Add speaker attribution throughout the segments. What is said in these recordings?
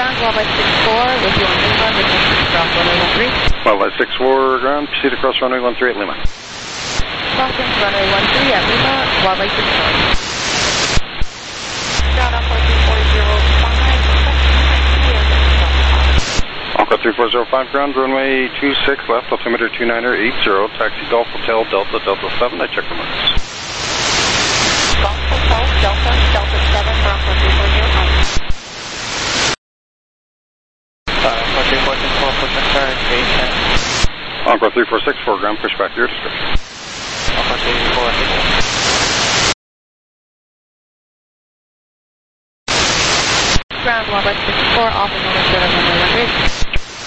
Speaker 1: Ground 12 by 64 with you on Lima, making cross runway 13.
Speaker 2: 12 by 64 ground, proceed across runway 13 at Lima.
Speaker 1: Crossing runway 13 at Lima, 12 by 64. Ground Aqua 3405.
Speaker 2: Aqua 3405 ground, runway 26 left, altimeter 2980, taxi Golf Hotel Delta Delta 7, I check the minutes.
Speaker 1: Golf Hotel Delta Delta 7 for Aqua 3405.
Speaker 2: Aqua 3464 ground, push back to your description.
Speaker 3: Aqua 3464.
Speaker 1: Ground 1 by 64, off and over 7 runway 13.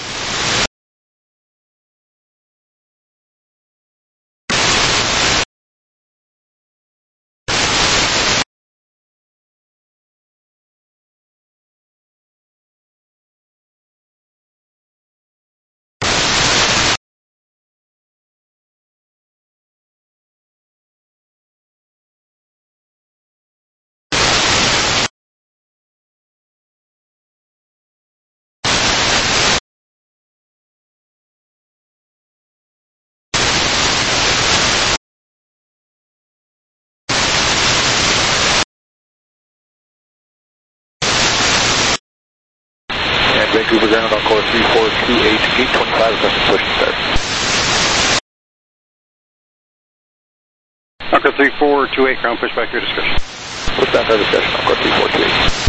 Speaker 3: Vancouver ground on course 3428, gate 25, requesting push and start.
Speaker 2: Aqua 3428 ground, push back to your description.
Speaker 3: Push back to discussion on course 3428.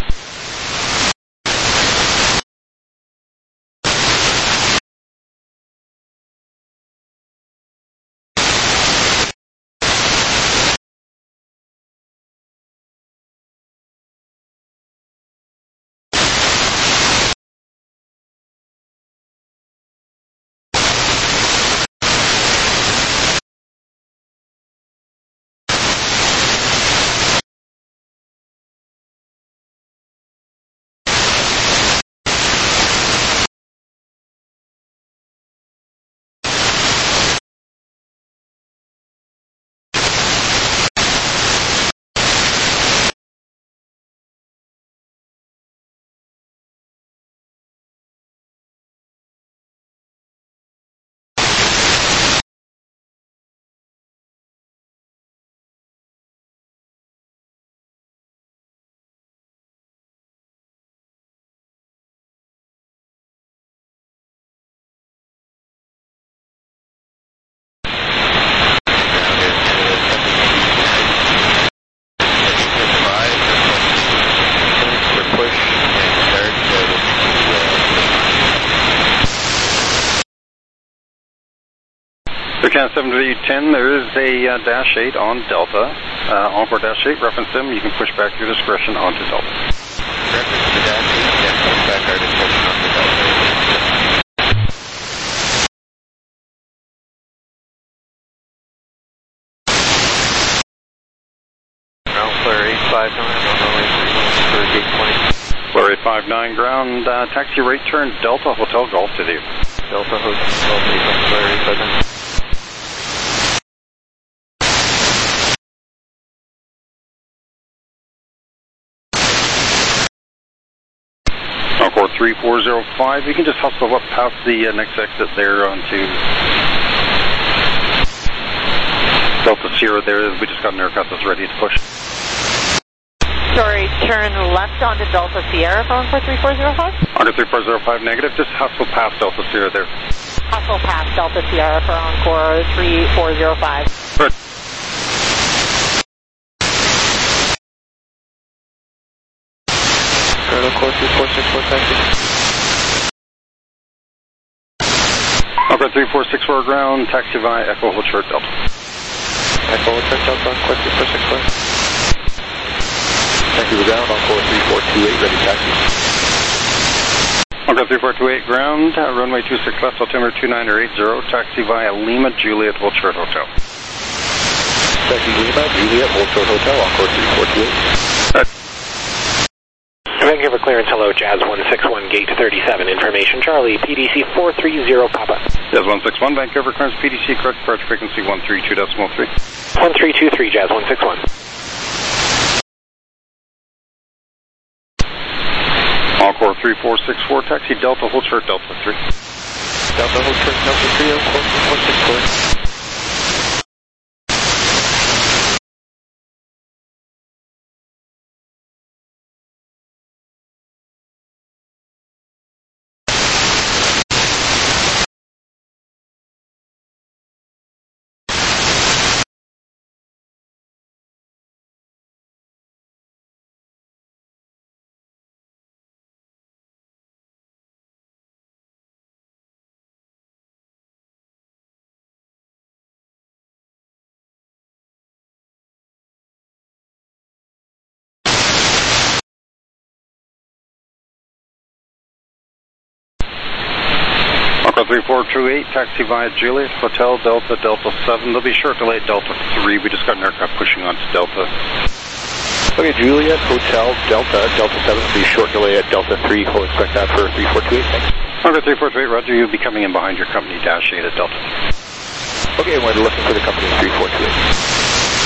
Speaker 2: Can 7-10, there is a Dash 8 on Delta. Encore Dash 8, reference them. You can push back your discretion onto Delta.
Speaker 3: Reference the Dash 8, yes, push back our discretion onto Delta. Ground Flare 859 on runway 31 for gate 20.
Speaker 2: Flare 859 ground, taxi right turn Delta Hotel Golf to you.
Speaker 3: Delta Hotel Flare 859.
Speaker 2: Encore 3405, you can just hustle up past the next exit there onto Delta Sierra there. We just got an aircraft that's ready to push.
Speaker 1: Sorry, turn left onto Delta Sierra for Encore 3405?
Speaker 2: Encore 3405 negative, just hustle past Delta Sierra there.
Speaker 1: Hustle past Delta Sierra for Encore 3405.
Speaker 2: Good.
Speaker 3: Course 3464, taxi.
Speaker 2: Encore 3464 ground, taxi via Echo Hotel Delta.
Speaker 3: Echo Hotel Delta, course 3464. Vancouver ground on course 3428, ready taxi.
Speaker 2: Encore 3428 ground, runway 26 left, altimeter 2980, taxi via Lima Juliet Hotel Hotel.
Speaker 3: Taxi Lima Juliet Hotel Hotel on course 3428.
Speaker 4: Vancouver clearance, hello, Jazz 161, gate 37, information, Charlie, PDC 430 Papa.
Speaker 2: Jazz 161, Vancouver clearance, PDC, correct departure frequency 132.3.
Speaker 4: 1323, Jazz 161.
Speaker 2: Encore 3464, taxi Delta, hold short Delta 3.
Speaker 3: Delta, hold short Delta 3, 3464.
Speaker 2: Echo 3428, taxi via Juliet, Hotel Delta, Delta 7. There'll be short delay at Delta 3. We just got an aircraft pushing onto Delta.
Speaker 3: Okay, Juliet, Hotel Delta, Delta 7 will be short delay at Delta 3. We'll expect that for 3428. Thanks.
Speaker 2: Okay, 3428, Roger. You'll be coming in behind your company Dash 8 at Delta 3.
Speaker 3: Okay, we're looking for the company 3428.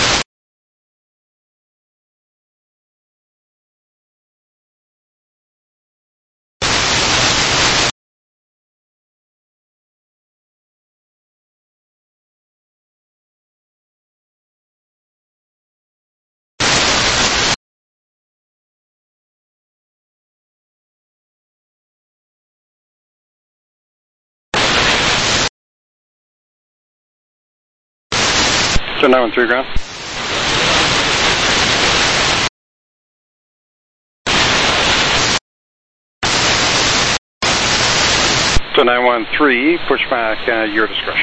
Speaker 2: So 913 ground. So 913, push back, your discretion.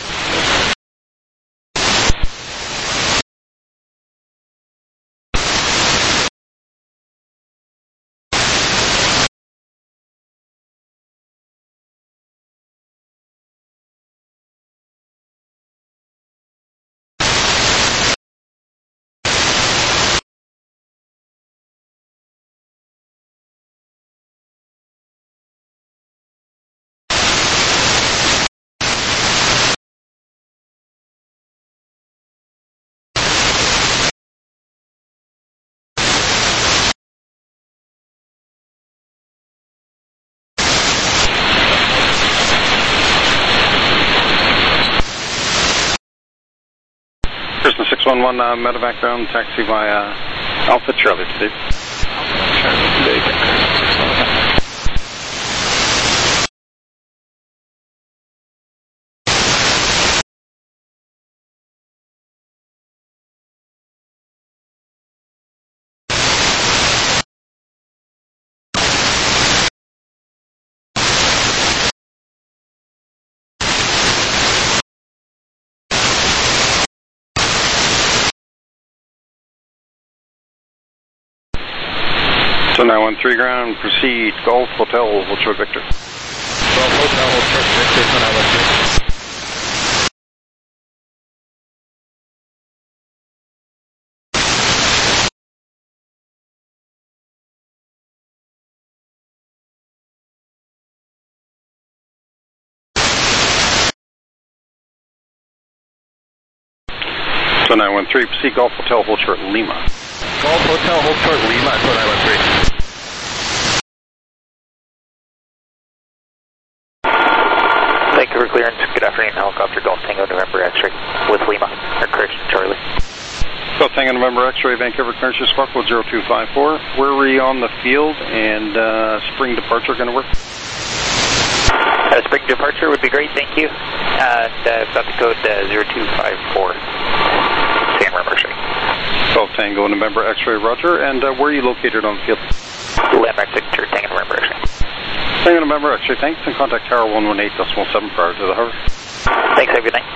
Speaker 2: Cessna 611, medevac ground, taxi via Alpha Charlie today.
Speaker 3: Charlie today.
Speaker 2: So 913 ground, proceed, Golf Hotel, hold short Victor.
Speaker 3: Golf Hotel, hold short Victor, so 913.
Speaker 2: So 913, proceed, Golf Hotel, hold short Lima.
Speaker 3: Golf Hotel, hold short Lima, so 913.
Speaker 4: Thank you for clearance. Good afternoon, helicopter Golf Tango November X-ray with Lima, or correction, Charlie.
Speaker 2: Golf Tango November X-ray, Vancouver clearance, your spark code 0254. Where were you on the field and spring departure going to work?
Speaker 4: Spring departure would be great, thank you. And I've got the code 0254. San Marino X-ray.
Speaker 2: Golf Tango November X-ray, Roger. And where are you located on the field?
Speaker 4: Landmark signature, Tango November X-ray.
Speaker 2: Tango November X-ray, thanks. And contact Tower 118.7 prior to the hover.
Speaker 4: Thanks, have a good night.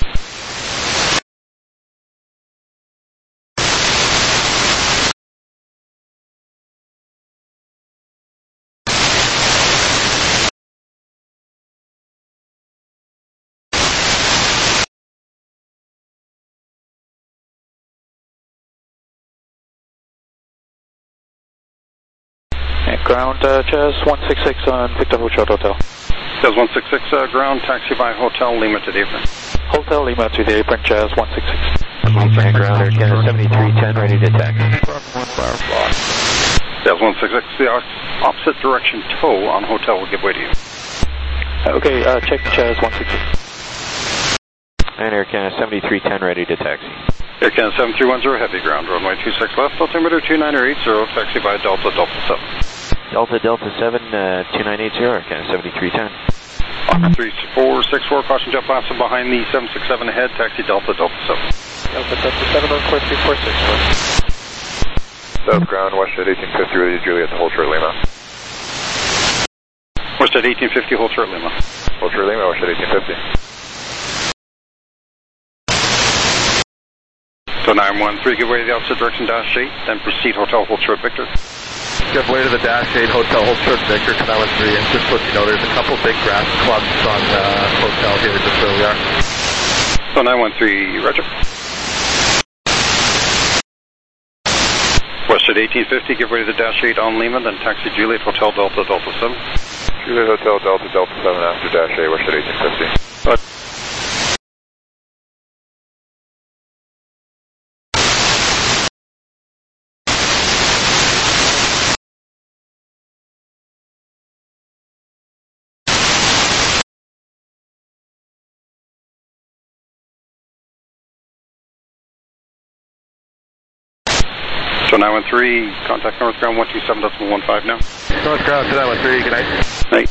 Speaker 5: Ground, Jazz 166 on Victor Hotel.
Speaker 2: Jazz 166, ground, taxi by Hotel Lima to the apron.
Speaker 5: Hotel Lima to the apron, Jazz 166.
Speaker 3: Ground, 7310, ready to taxi.
Speaker 2: Yes, 166, the opposite direction tow on hotel will give way to you.
Speaker 5: Okay, check Chaz 166.
Speaker 6: And Air Canada 7310 ready to taxi.
Speaker 2: Air Canada 7310 heavy ground, runway 26 left, altimeter 2980, taxi by Delta 7.
Speaker 6: Delta 7, 2980, Air Canada 7310.
Speaker 2: 3464, caution jet blast behind the 767 ahead, taxi Delta 7.
Speaker 5: Delta 7 on course 346.
Speaker 3: South ground, West at 1850, ready to Juliet to hold short Lima.
Speaker 2: West at 1850, hold short Lima.
Speaker 3: Hold short Lima, West at 1850.
Speaker 2: So 913, give way to the opposite direction, dash 8, then proceed hotel, hold short Victor.
Speaker 3: Give way to the dash 8, hotel, hold short Victor, 913, and just so you know, there's a couple big grass clumps on the hotel here, just where we are.
Speaker 2: So 913, roger. West at 1850, give way to the dash 8 on Lima, then taxi Juliet, hotel Delta 7.
Speaker 3: Juliet Hotel, Delta 7 after dash 8, West at 1850.
Speaker 2: So 913, contact North Ground 127.15 now.
Speaker 3: North ground, 913, good night.
Speaker 2: Night.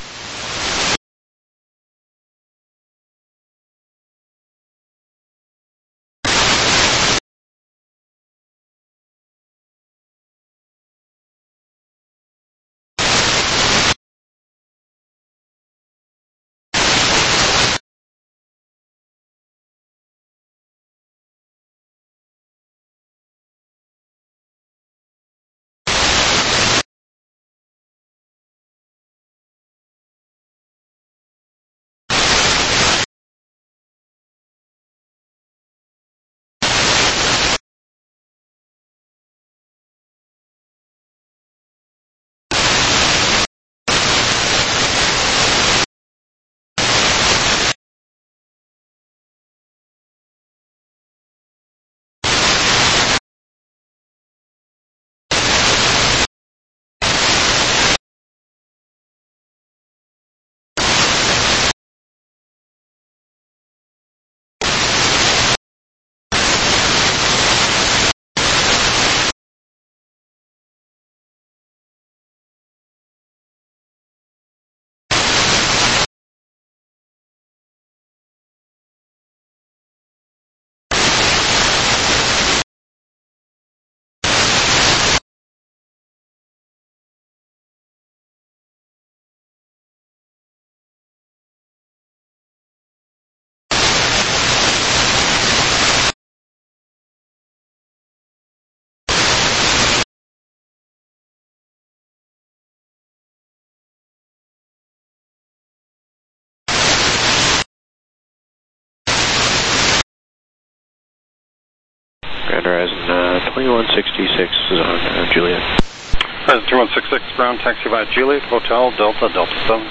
Speaker 6: Grand Horizon 2166 is on Juliet.
Speaker 2: Horizon 2166, ground taxi by Juliet, hotel Delta 7.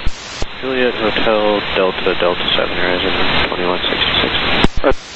Speaker 6: Juliet Hotel Delta 7, Horizon 2166.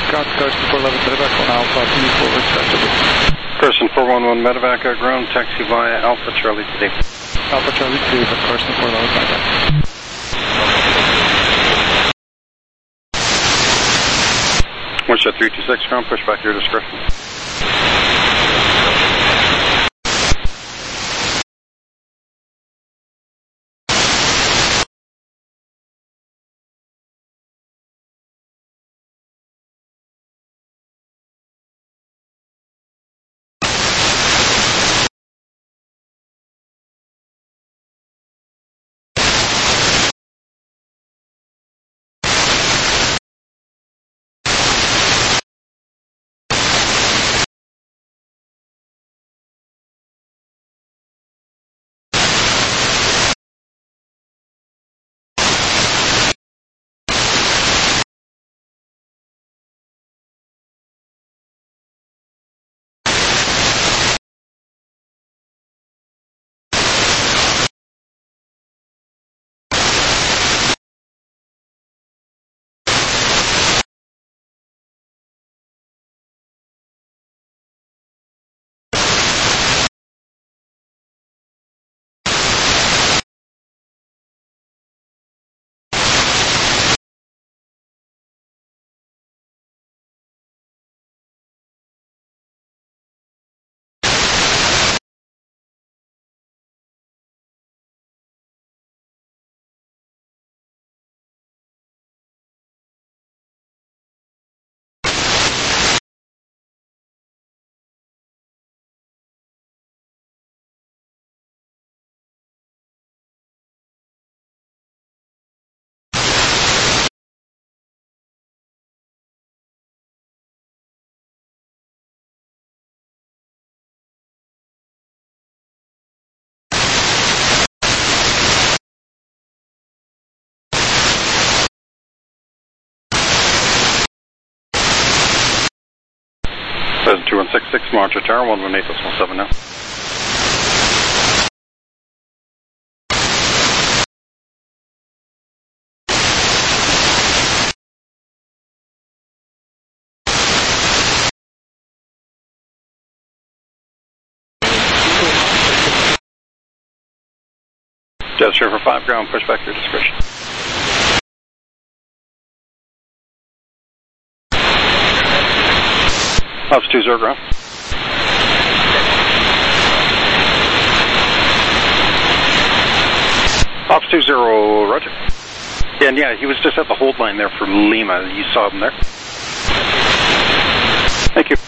Speaker 5: Got Carson 411 Medevac on Alpha, P4 respectively.
Speaker 2: Carson 411 Medevac, ground, taxi via Alpha Charlie today.
Speaker 5: Alpha Charlie 2, but Carson 411 Medevac.
Speaker 2: Winshed 326, ground, push back your discretion. Present 2166, Monitor Tower, 118.17 now. Jet Server 5, ground, push back your discretion. Ops 20, ground. Ops 20, roger. And yeah, he was just at the hold line there for Lima. You saw him there. Thank you.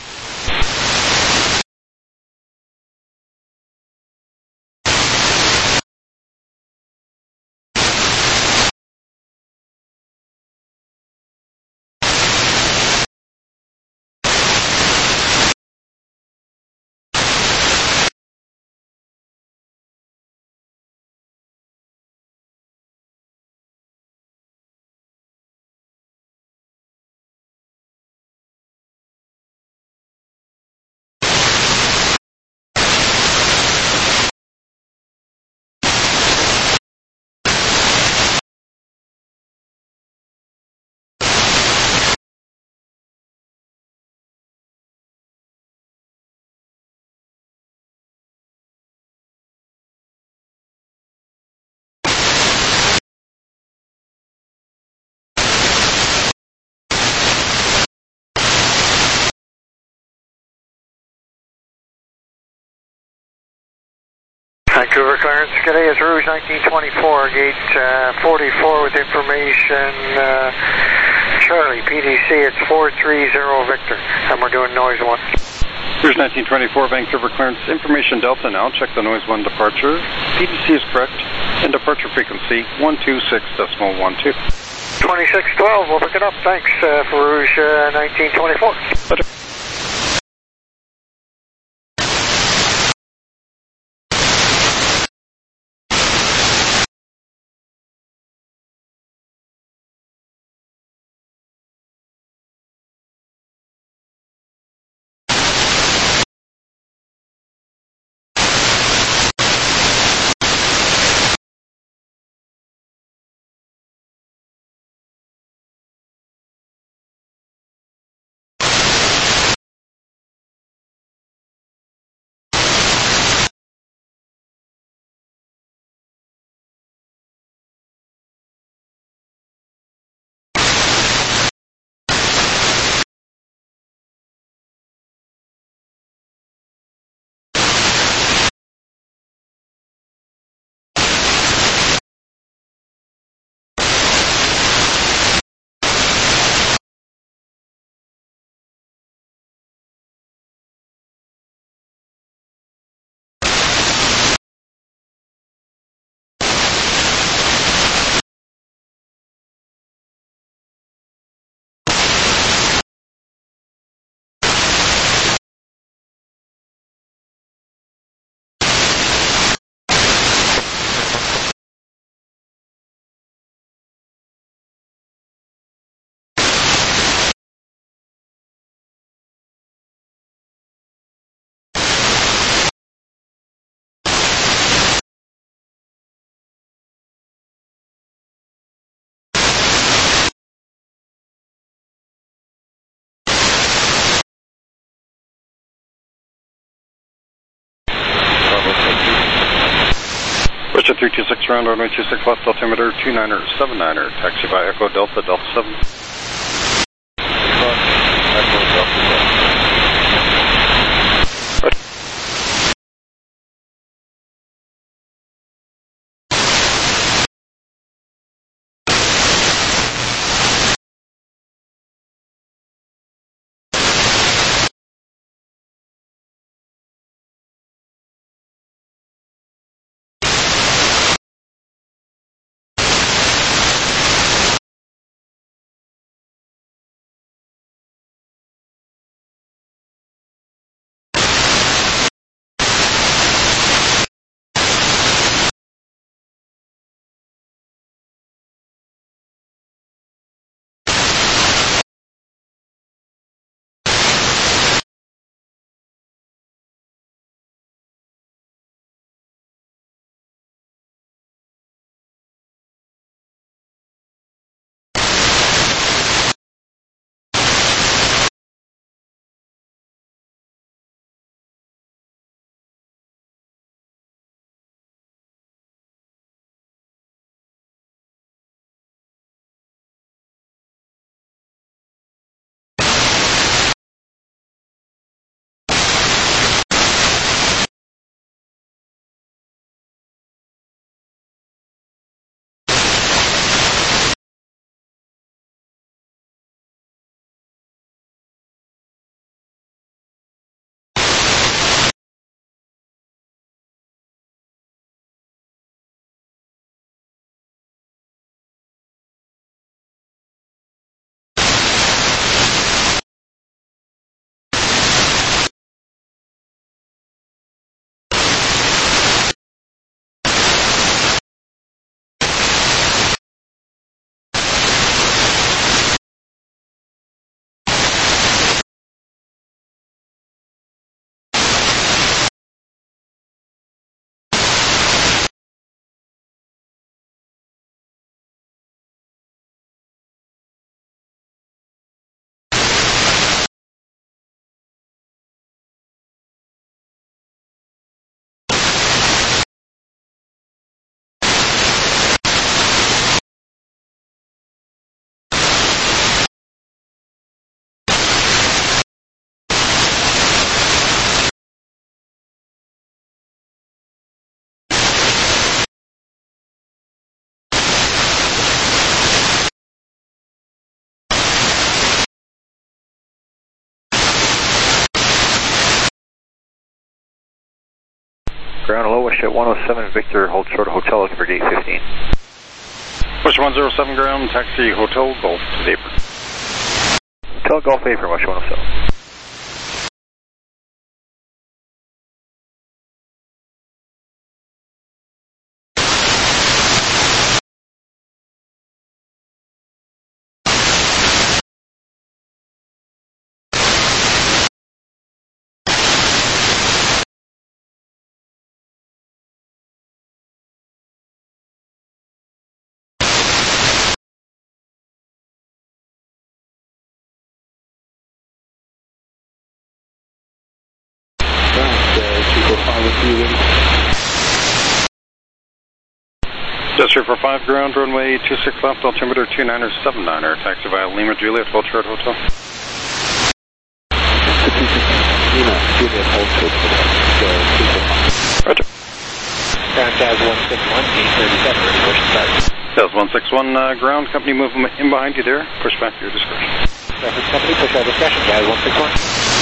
Speaker 7: Vancouver clearance. Today is Rouge 1924, gate 44 with information. Charlie, PDC, it's 430 Victor, and we're doing noise 1.
Speaker 2: Rouge 1924, Vancouver clearance. Information Delta now. Check the noise 1 departure. PDC is correct, and departure frequency 126.12.
Speaker 7: 2612, we'll pick it up. Thanks for Rouge 1924.
Speaker 2: 326 ground, runway 26 left, altimeter 29er 79er, taxi by Echo Delta, Delta 7.
Speaker 3: Echo Delta 7.
Speaker 5: Ground low, wish at 107 Victor, hold short of hotel, looking for gate 15.
Speaker 2: Wish 107 ground, taxi Hotel Golf Vapor.
Speaker 5: Hotel Golf Vapor, wish 107.
Speaker 2: Just 345 ground, runway 26 left, altimeter 29er 79er, taxi via Lima Juliet, Vulture Hotel.
Speaker 5: Lima Juliet, hold short.
Speaker 2: Roger.
Speaker 4: Ground Jazz 161, gate 37, ready, push start.
Speaker 2: Jazz 161 ground, company movement in behind you there, push back to your discretion.
Speaker 4: Reference company, push our discretion, Jazz 161.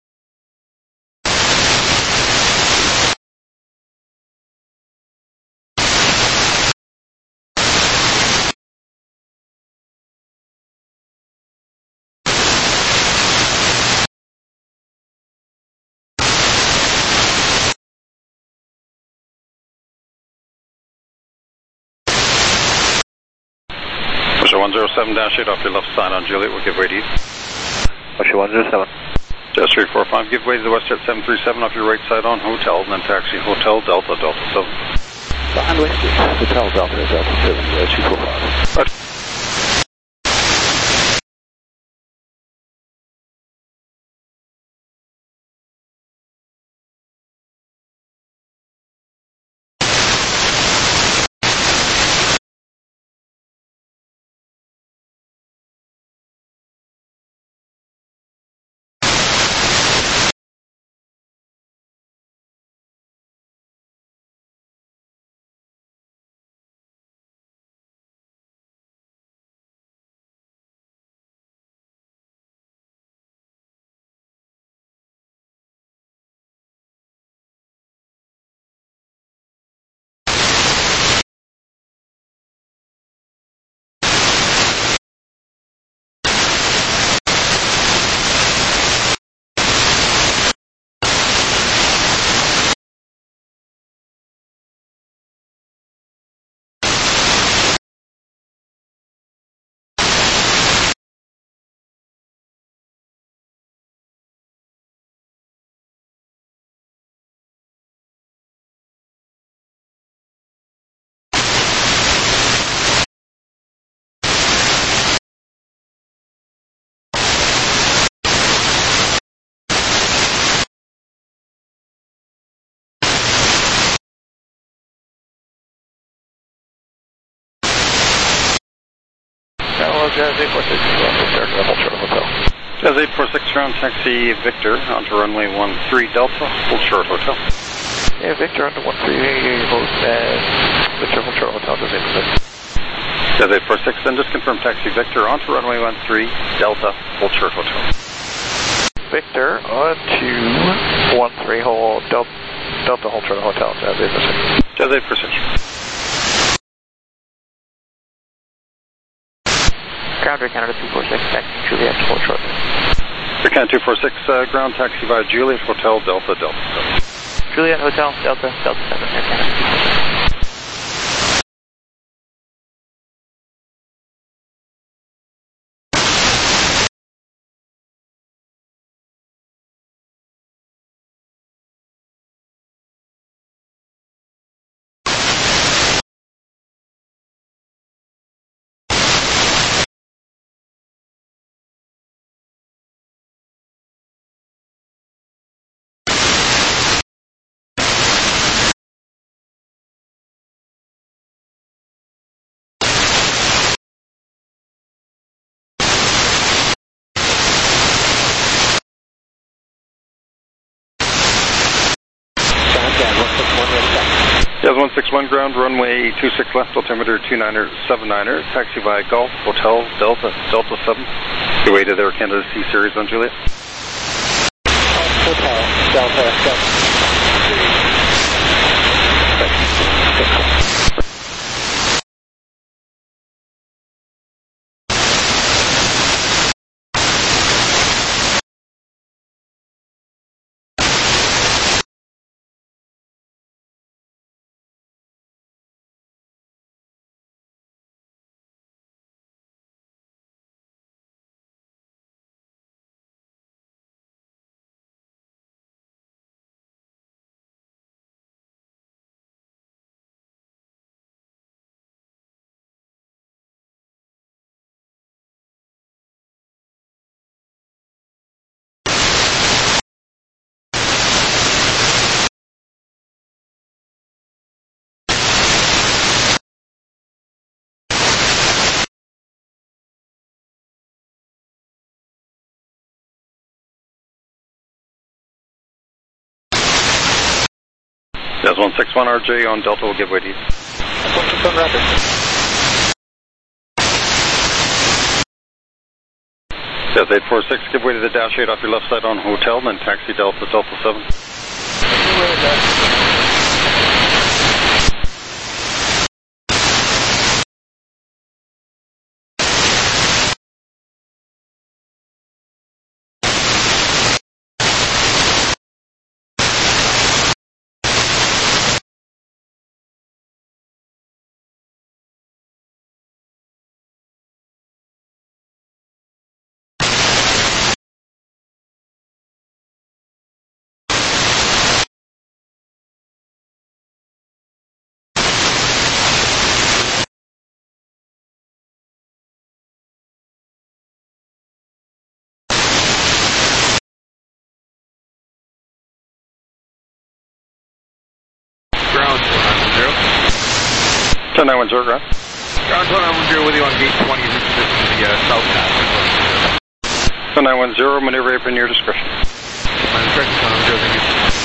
Speaker 2: Pusher 107-8 off your left side on Juliet, we'll give way to you.
Speaker 5: Pusher 107.
Speaker 2: Just 345, give way to the WestJet 737 off your right side on Hotel, and then taxi Hotel Delta, Delta 7.
Speaker 5: Behind Whiskey, Hotel Delta, Delta 7, 245.
Speaker 2: Roger.
Speaker 3: Jazz 846, hold short of hotel.
Speaker 2: Jazz 846, ground taxi Victor onto runway 13 Delta, hold short hotel.
Speaker 3: Yeah, Victor onto 13, hold Victor, hold short hotel, Jazz 846.
Speaker 2: Jazz 846, then just confirm taxi Victor onto runway 13 Delta, hold short hotel.
Speaker 3: Victor onto 13, hold Delta, hold short hotel, Jazz 846.
Speaker 2: Jazz 846.
Speaker 4: Ground Air Canada 246, taxi Juliet, hold short.
Speaker 2: Air Canada 246, ground taxi via Juliet Hotel, Delta, Delta 7.
Speaker 4: Juliet Hotel, Delta, Delta 7, Air Canada 246.
Speaker 2: Jazz 161, ground runway 26 left, altimeter 2979er, taxi via Golf Hotel, Delta, Delta 7. Your way to the Air Canada C Series on Juliet.
Speaker 3: Hotel, Delta 7.
Speaker 2: Jazz 161 RJ on Delta will give way to you.
Speaker 3: 161 Rapid.
Speaker 2: Jazz 846, give way to the dash 8 off your left side on Hotel, then taxi Delta, Delta 7.
Speaker 3: Ground 110.
Speaker 2: 10910, ground.
Speaker 3: Ground 110 with you on gate 20, this is the south path.
Speaker 2: 10910, maneuver apron your discretion.
Speaker 3: My discretion, 110, thank you.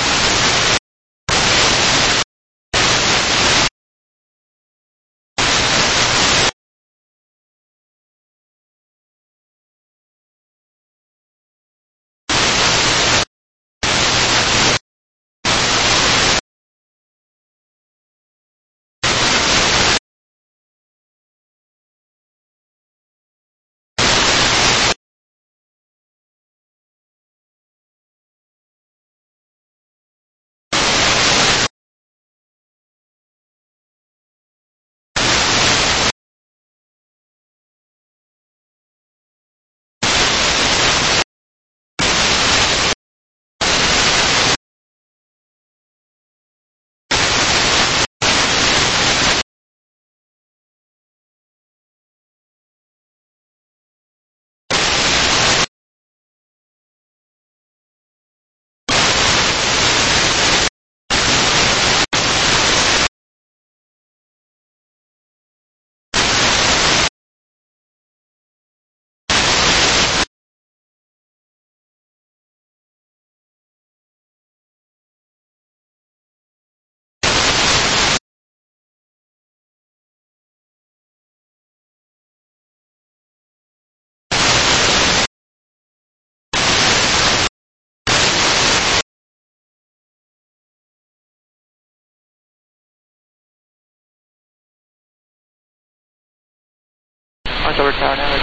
Speaker 1: Cross over tower now,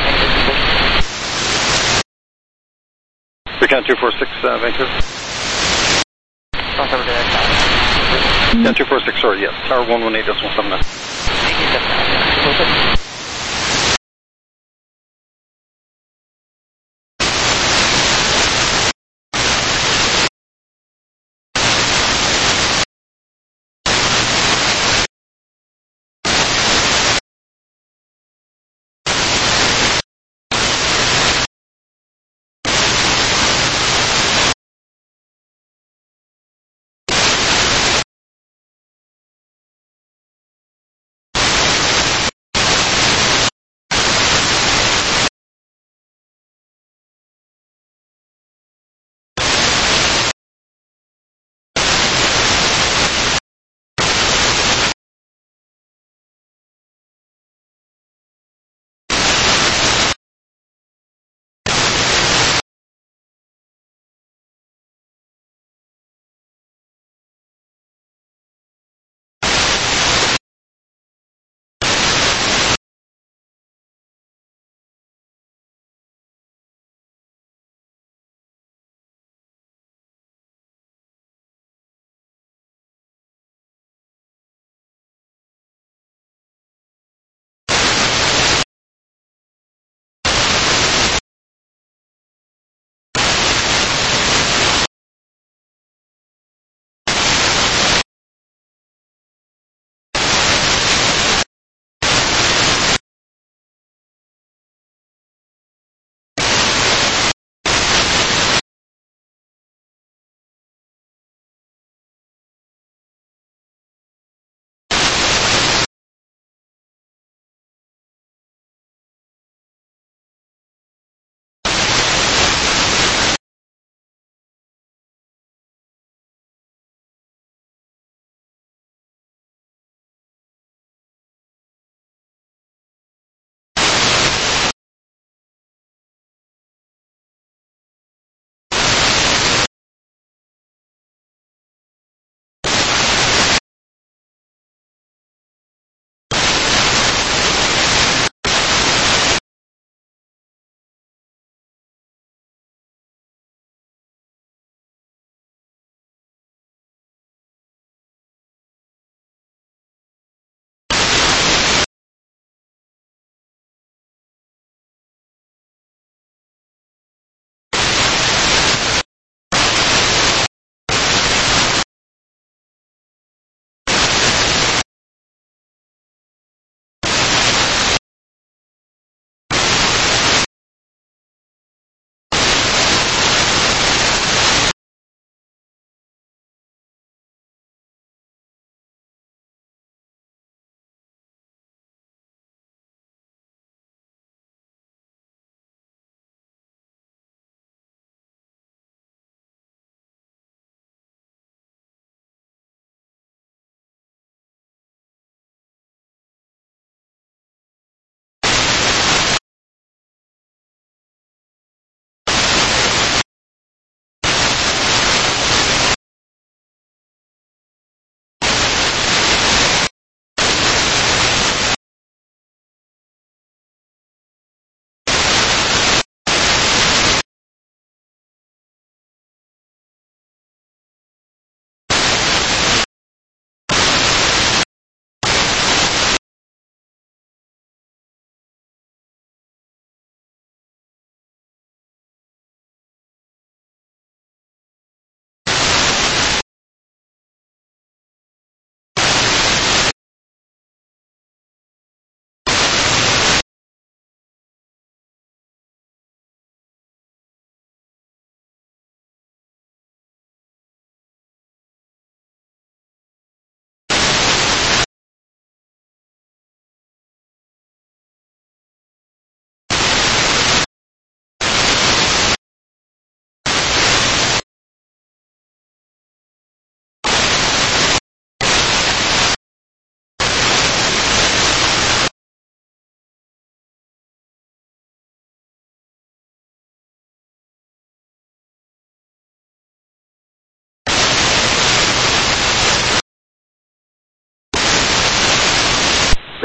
Speaker 2: Recon 246, Vancouver.
Speaker 1: Cross over to that tower.
Speaker 2: Yeah, 246, sorry, yes. Tower 118.79.
Speaker 1: Thank you, 79.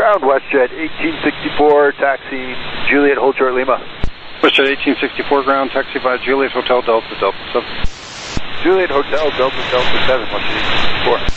Speaker 5: Ground, WestJet 1864, taxi Juliet, hold short Lima.
Speaker 2: WestJet 1864 ground, taxi by Juliet Hotel Delta, Delta 7.
Speaker 5: Juliet Hotel, Delta, Delta 7, WestJet 1864.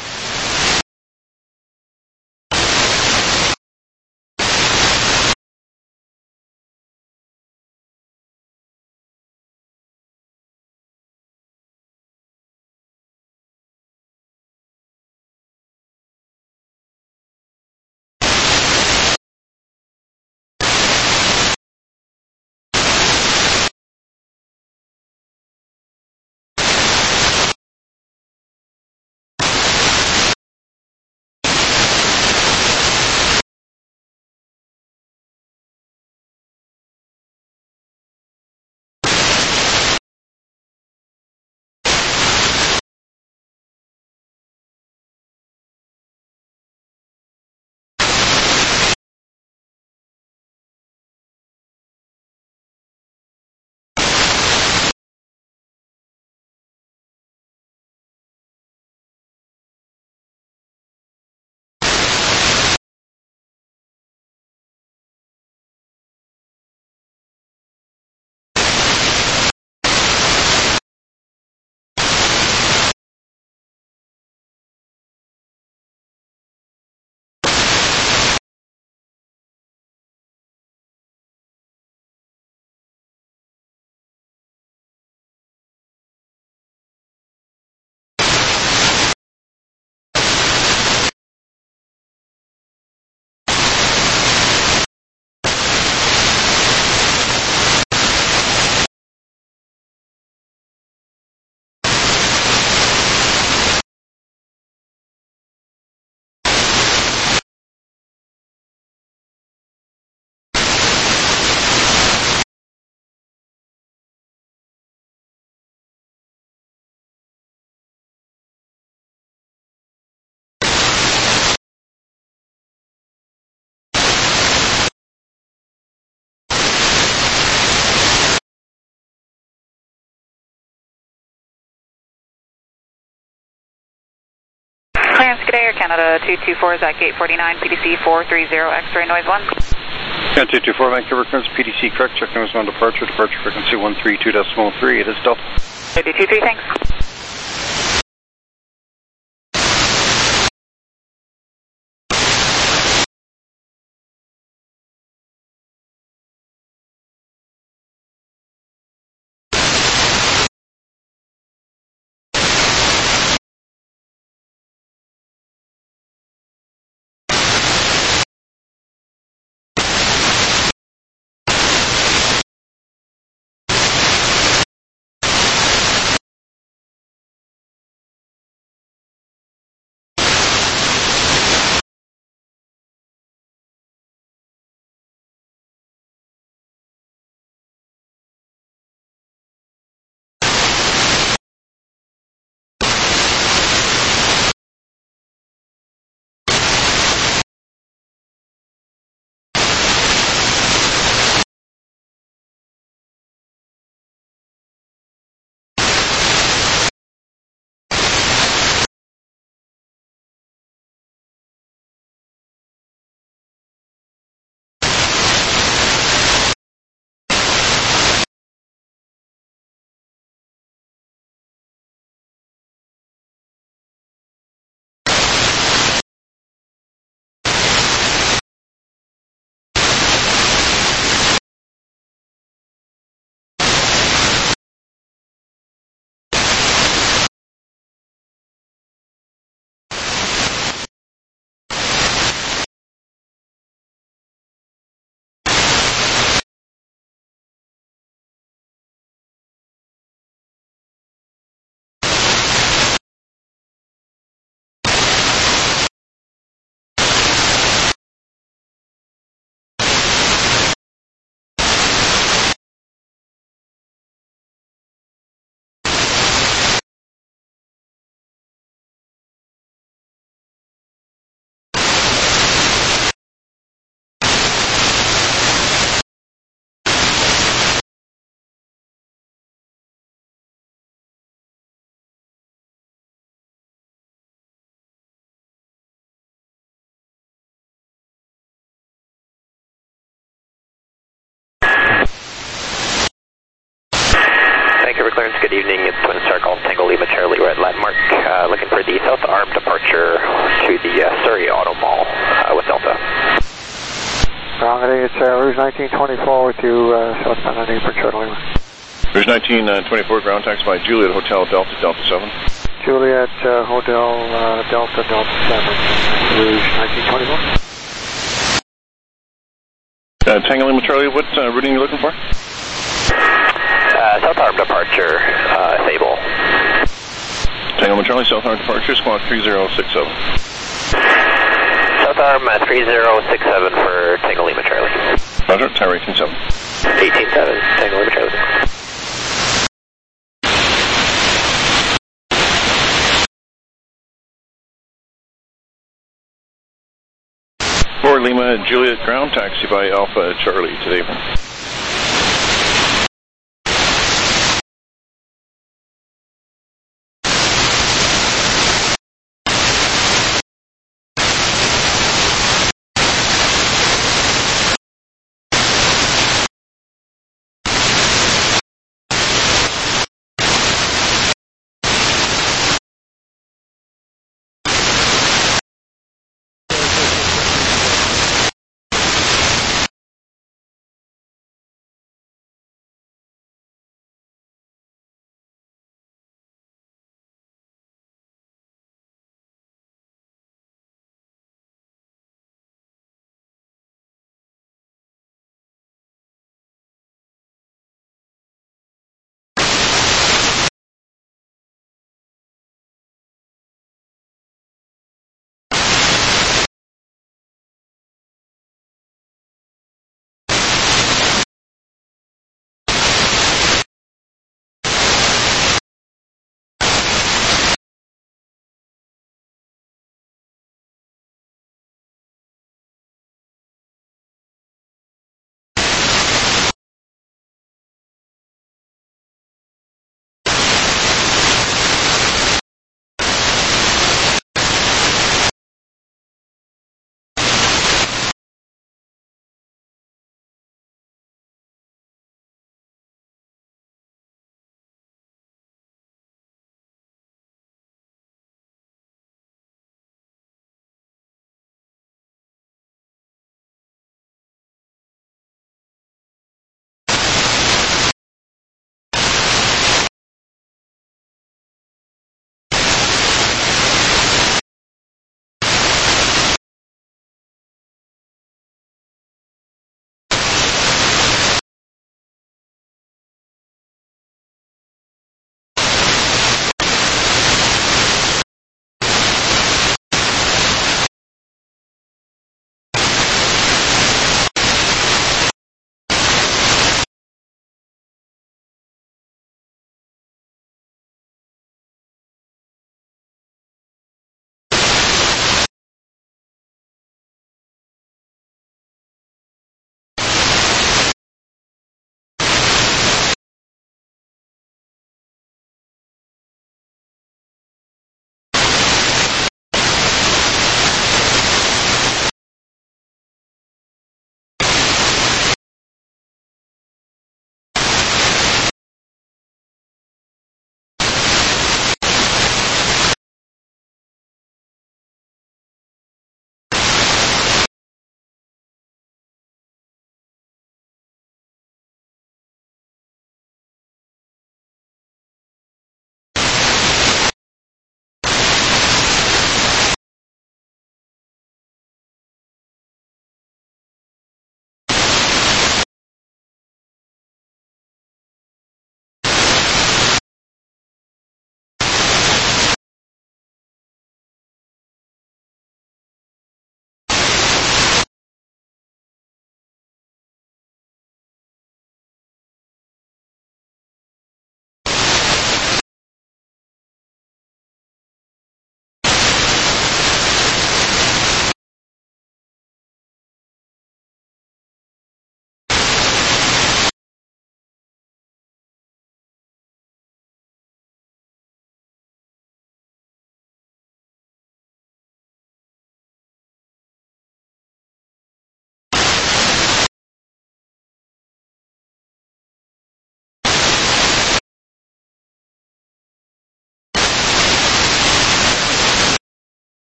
Speaker 1: Clearance, good day, Air Canada 224 is at gate 49, PDC 430, X-ray noise 1.
Speaker 2: Yeah, 224 Vancouver clearance, PDC correct, check noise 1 departure frequency 132.3, it is Delta.
Speaker 1: 223, thanks.
Speaker 4: Insurance, good evening. It's Twin Star Golf Tango Lima Charlie Red Landmark. Looking for the South Arm departure to the Surrey Auto Mall with Delta.
Speaker 7: It's Rouge 1924 with you, southbound on Apron, Charlie Lima.
Speaker 8: Rouge 1924, ground taxi by Juliet Hotel Delta Delta 7.
Speaker 7: Juliet Hotel Delta Delta 7, Rouge 1924.
Speaker 8: Tango Lima Charlie, what routing are you looking for?
Speaker 4: South Arm departure, Sable.
Speaker 8: Tango Lima Charlie, South Arm departure, squawk 3067.
Speaker 4: South Arm 3067 for Tango Lima Charlie.
Speaker 8: Roger, tower 187.
Speaker 4: 187, Tango Lima Charlie.
Speaker 8: For Lima Juliet, ground taxi by Alpha Charlie today.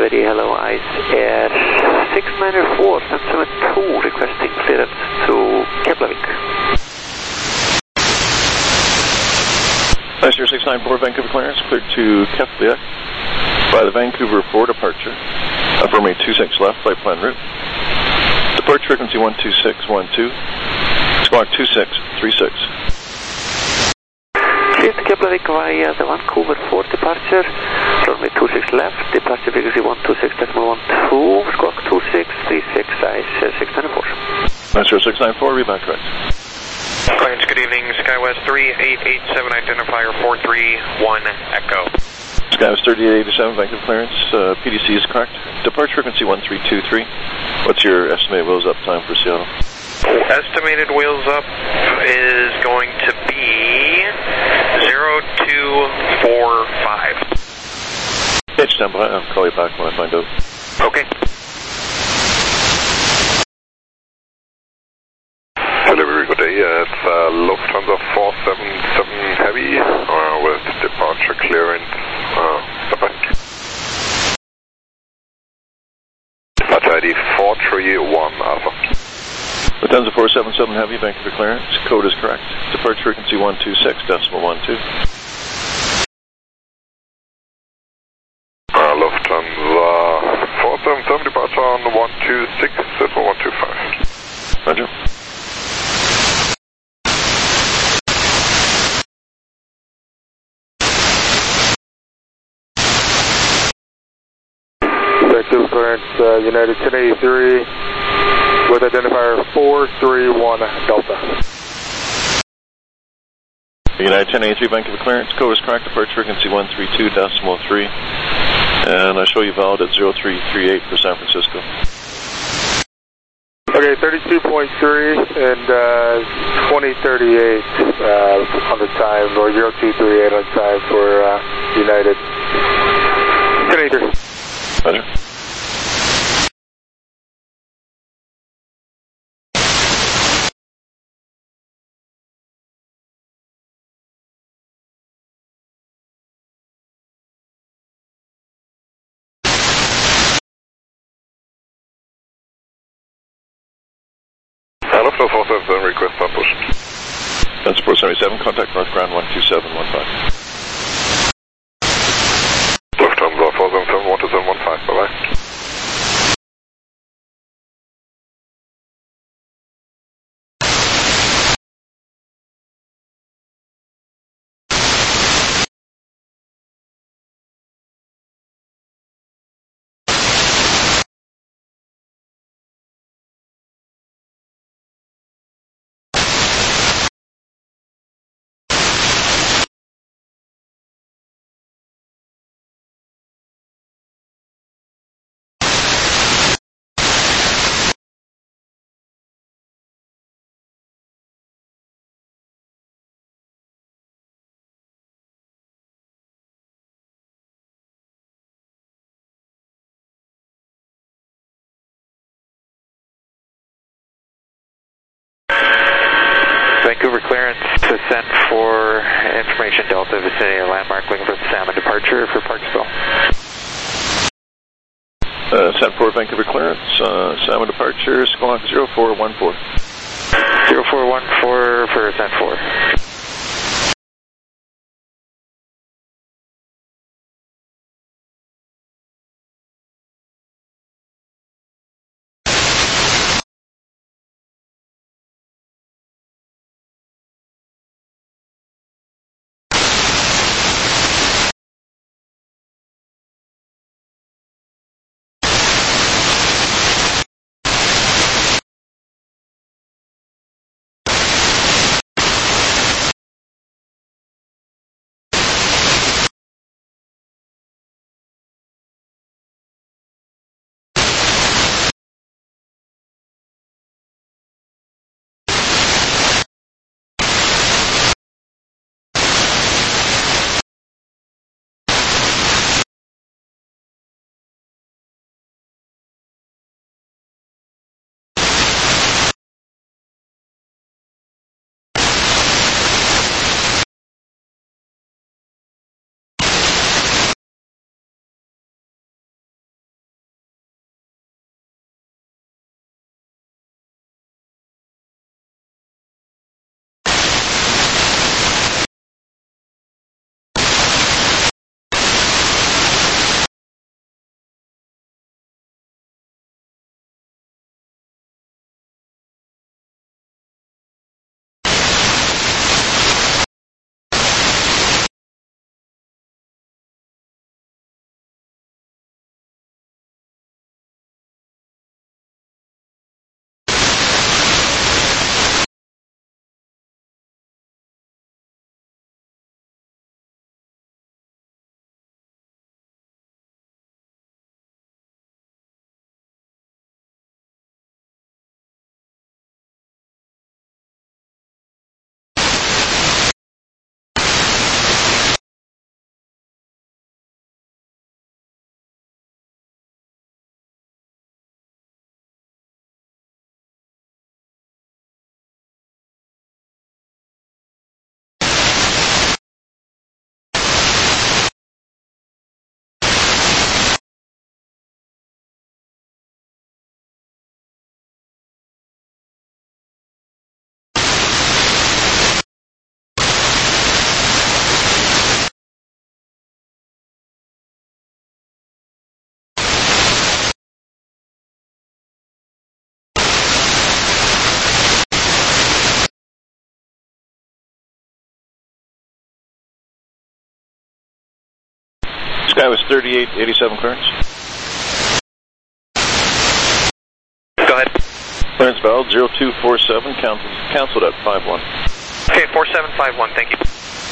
Speaker 9: ready, hello, ice air 694, 772, requesting clearance to Keflavik.
Speaker 8: Ice Air 694, Vancouver clearance, cleared to Keflavik by the Vancouver 4 departure. Affirming 26 left, flight plan route. Departure frequency 12612, squawk 2636.
Speaker 9: Cleared to Keflavik via the Vancouver 4 departure, runway 26 left, departure frequency 126.12, squawk 2636, ice 694.
Speaker 8: Ice Air 694, read back correct.
Speaker 10: Clearance, good evening, SkyWest 3887, identifier 431 Echo.
Speaker 8: SkyWest 3887, Vancouver clearance, PDC is correct. Departure frequency 1323. What's your estimated wheels up time for Seattle?
Speaker 10: Estimated wheels up is going to be 0245.
Speaker 8: Okay, stand by. I'll call you back when I find out.
Speaker 10: Okay.
Speaker 3: Delivery, good day. It's Lufthansa 477 Heavy with departure clearance. Departure ID 431 Alpha.
Speaker 8: Lufthansa 477 Heavy, Vancouver clearance. Code is correct. Departure frequency 126.12.
Speaker 3: Lufthansa 477 departure on 126.125.
Speaker 8: Roger.
Speaker 3: Vancouver clearance, United 1083 with identifier 431 Delta.
Speaker 8: United 1083 Vancouver clearance, code is correct, departure frequency 132.3, and I show you valid at 0338 for San Francisco.
Speaker 3: Okay, 32.3 and 2038 on the time, or 0238 on time for United 1083.
Speaker 8: Roger.
Speaker 3: Lufthansa 477 request stop push.
Speaker 8: That's 477, contact North Ground 12715.
Speaker 3: Lufthansa 477 12715, bye-bye.
Speaker 9: Vancouver clearance to send for information Delta vicinity landmark looking for Salmon departure for Parksville.
Speaker 8: Sent for Vancouver clearance, Salmon departure, squawk 0414.
Speaker 9: 0414 for sent for.
Speaker 8: Sky was 3887 clearance.
Speaker 10: Go ahead.
Speaker 8: Clearance valid 0247, canceled at 51.
Speaker 10: Okay, 4751, thank you.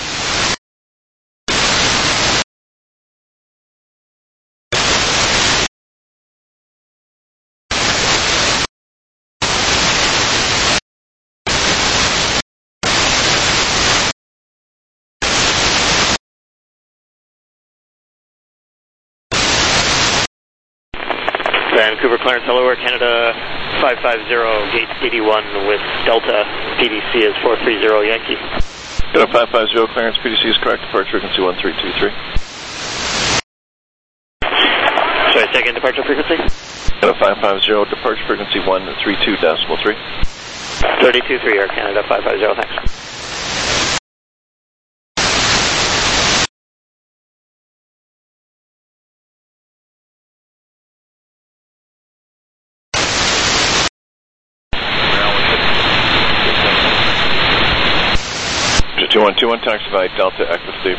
Speaker 11: Vancouver clearance, hello, Air Canada 550, gate 81 with Delta, PDC is 430 Yankee.
Speaker 8: Got a 550 clearance, PDC is correct, departure frequency 1323.
Speaker 11: Sorry, second departure frequency?
Speaker 8: Got a 550, departure frequency 132.3.
Speaker 11: 32.3 Air Canada 550, thanks.
Speaker 8: To 2121, taxi by Delta Echo Steve.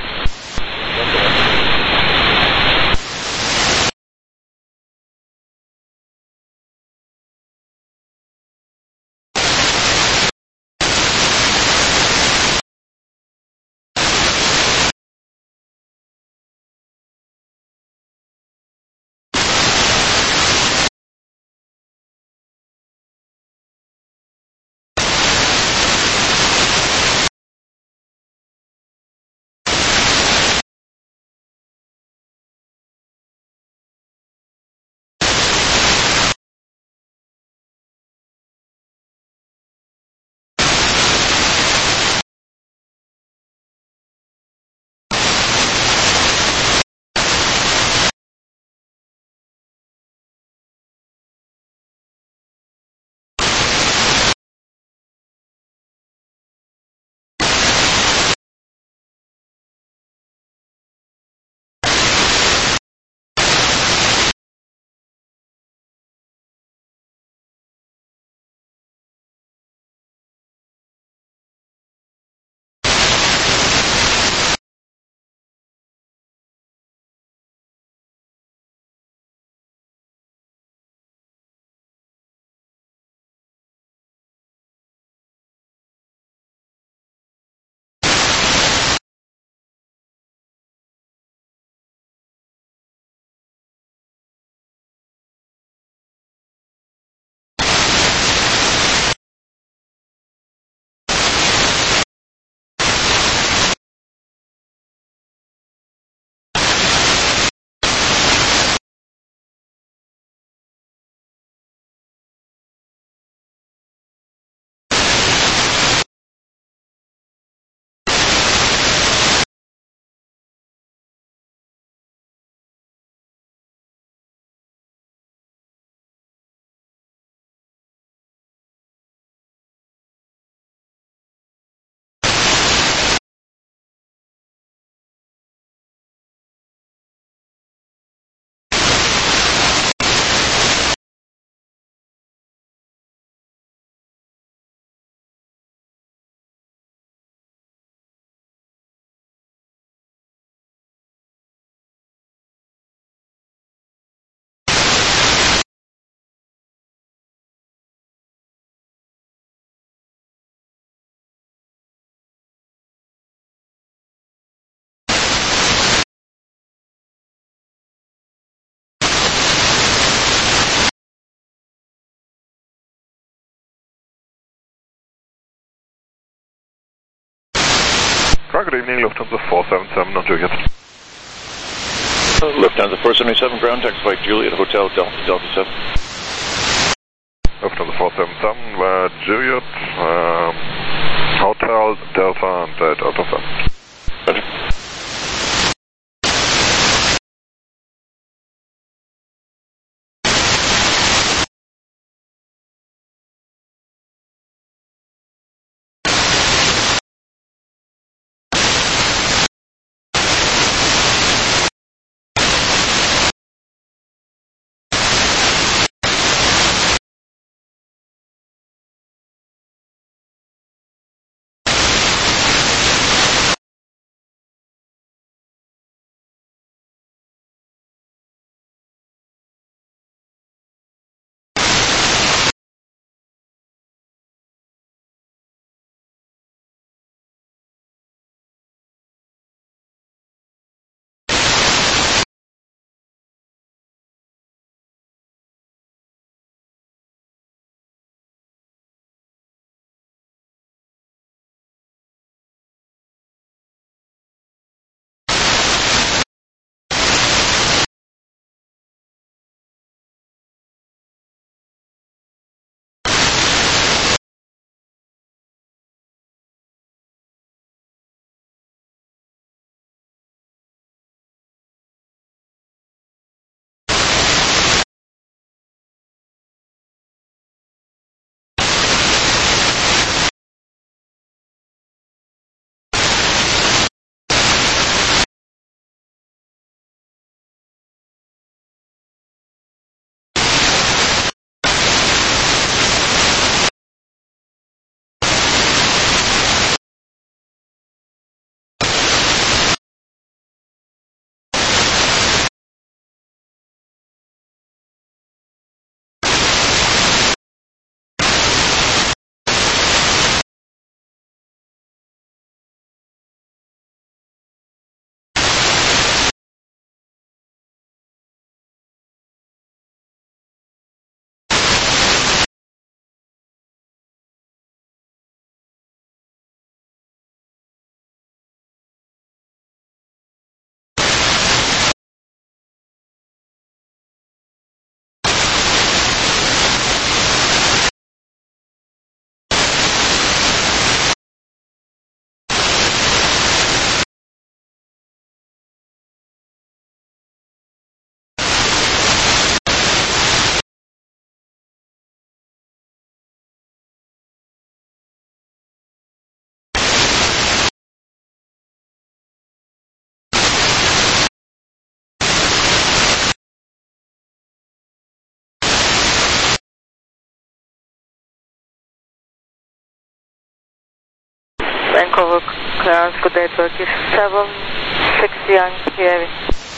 Speaker 12: Good evening, Lufthansa 477 on Juliet.
Speaker 8: Lufthansa 477, ground taxi by Juliet, Hotel Delta 7.
Speaker 12: Lufthansa 477, Juliet, Hotel Delta and Delta 7.
Speaker 8: Roger.
Speaker 1: Lines, good day, Turkish 76 Yankee Heavy.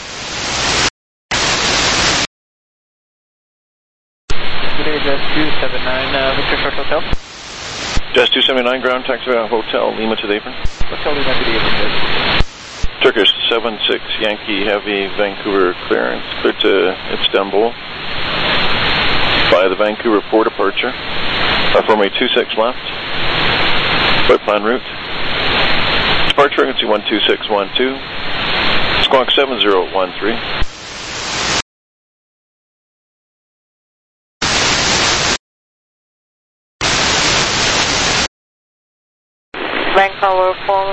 Speaker 5: Good day, Jazz 279, Victor Short Hotel.
Speaker 8: Jazz 279, ground taxi Hotel Lima to the apron.
Speaker 5: Hotel Lima to the apron, Jazz.
Speaker 8: Turkish 76 Yankee Heavy, Vancouver clearance, clear to Istanbul by the Vancouver 4 departure. Runway 26 left, flight plan route. Departure frequency 12612, squawk 7013.
Speaker 1: Vancouver 4,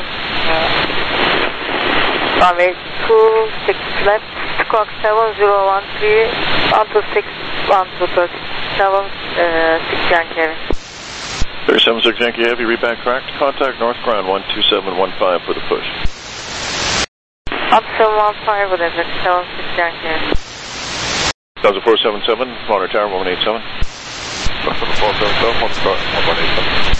Speaker 1: runway 26 left, squawk 7013, 126, 127, 6 Yankee Heavy.
Speaker 8: 376 Yankee Heavy, read back correct. Contact North Ground 12715 for the push.
Speaker 1: 1715 with exit 76 Yankee Heavy.
Speaker 8: 1477, monitor tower 1187.
Speaker 12: 477, on start 1187.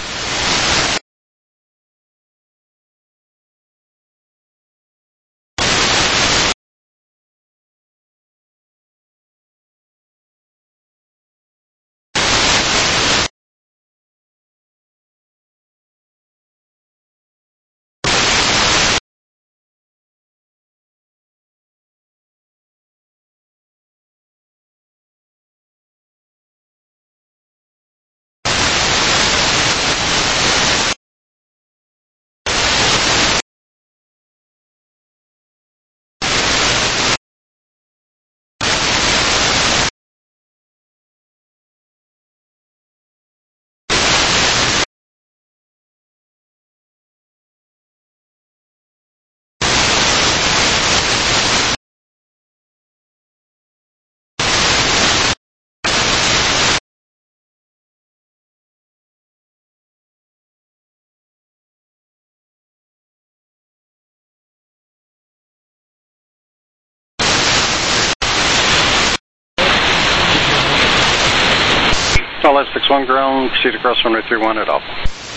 Speaker 2: Solid 61 ground, proceed across runway 31 at Alpha.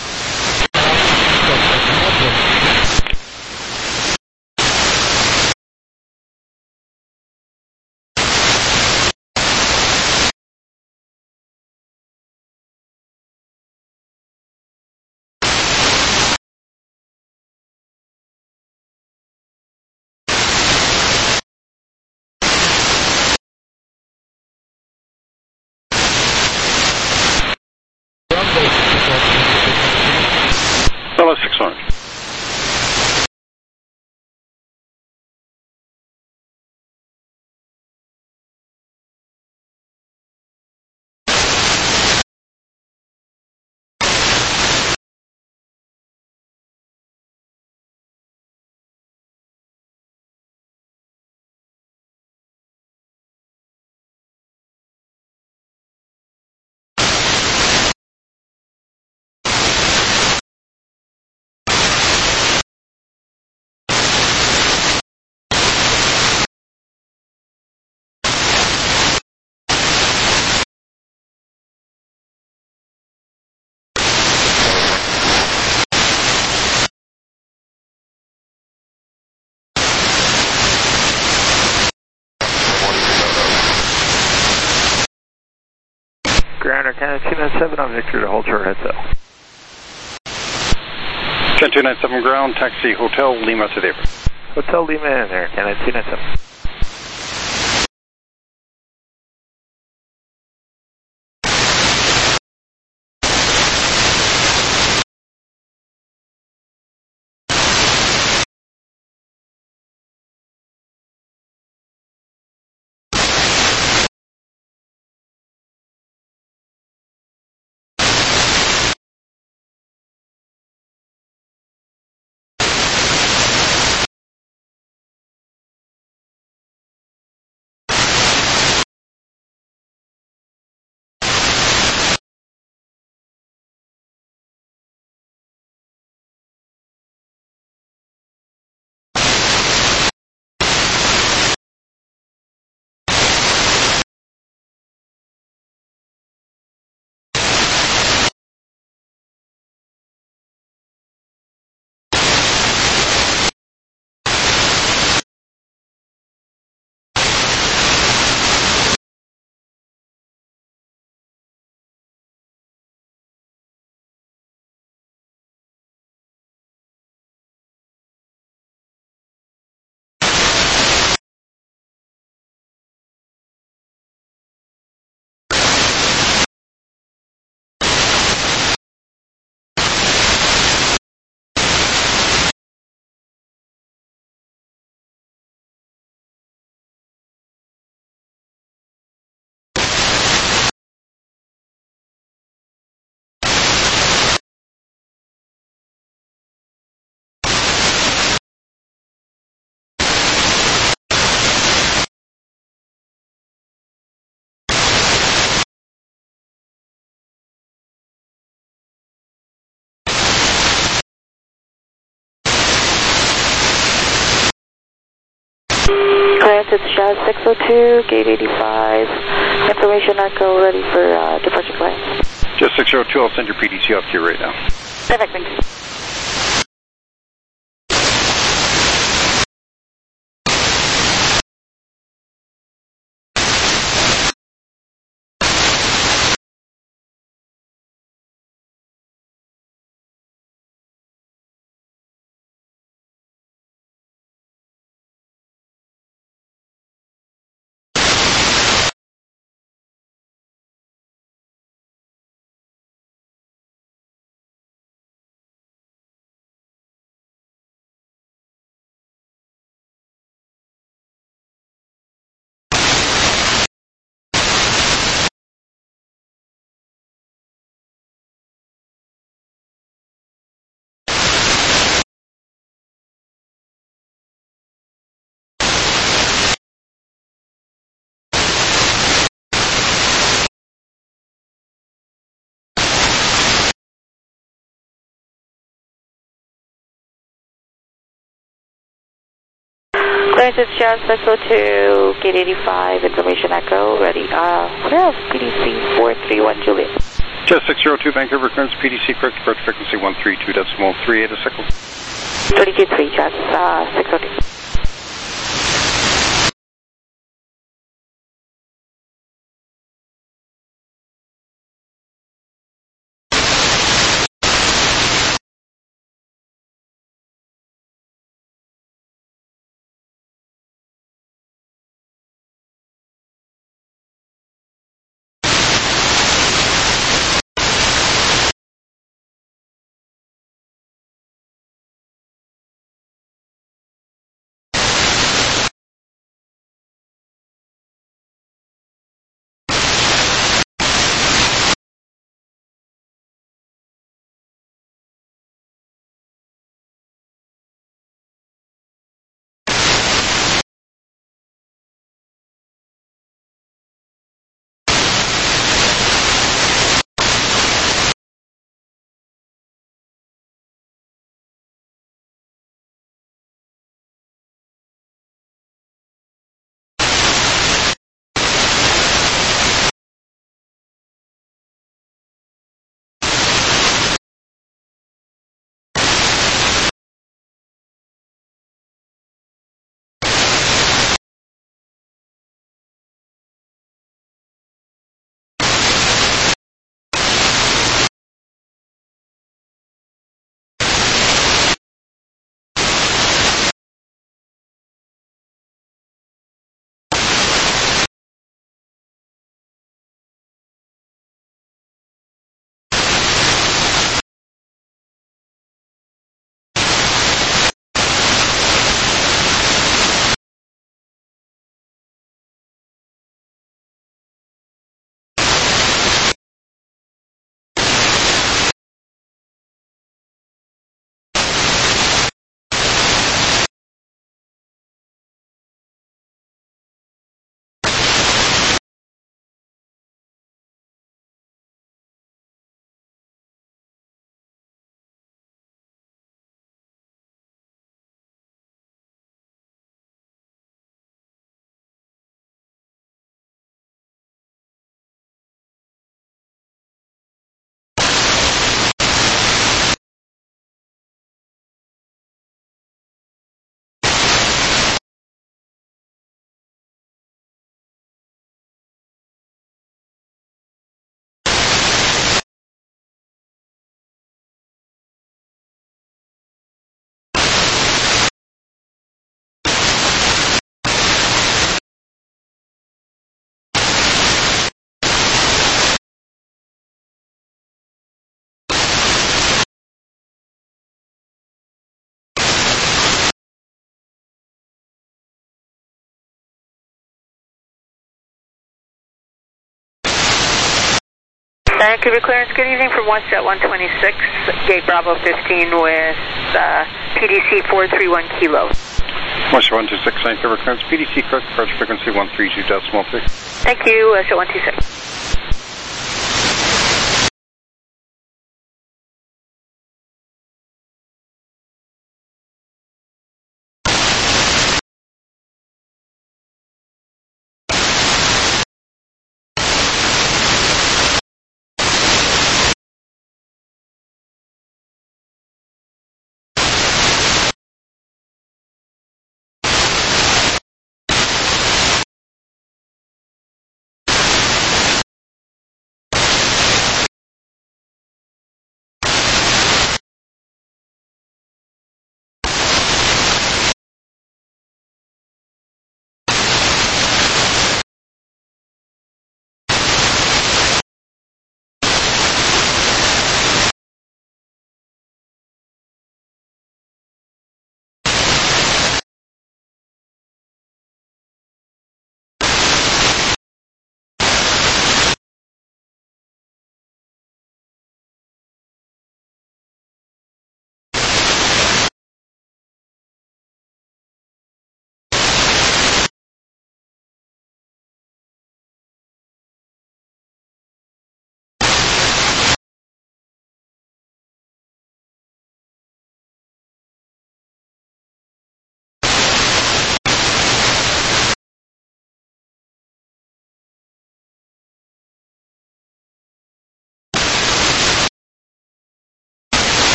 Speaker 2: Solid 61.
Speaker 5: Ground Canada 297 on Victor to hold short heads up.
Speaker 2: 297 ground, taxi Hotel Lima to the apron.
Speaker 5: Hotel Lima in there, Canada 297.
Speaker 1: Clearance, it's Shaz 602, gate 85. Information echo, ready for departure clearance.
Speaker 2: Just 602, I'll send your PDC up to you right now.
Speaker 1: Perfect, thank you. Clearance, it's Shaz 602, gate 85, information echo, ready. PDC 431 Juliet.
Speaker 2: Just 602, Vancouver clearance, PDC correct, approach frequency 132.38 a second.
Speaker 1: 32.3, Shaz 602.
Speaker 13: Vancouver clearance, good evening from WestJet 126, gate Bravo 15 with PDC 431 Kilo.
Speaker 2: WestJet 126, Vancouver clearance, PDC correct, approach frequency 132.6.
Speaker 13: Thank you, WestJet 126.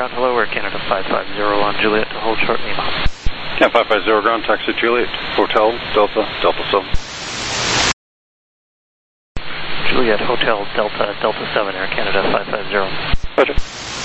Speaker 14: Ground, hello, Air Canada 550 on Juliet, hold short Lima.
Speaker 2: Yeah, 550 ground, taxi Juliet, Hotel, Delta, Delta 7.
Speaker 14: Juliet, Hotel, Delta, Delta 7, Air Canada 550.
Speaker 2: Roger.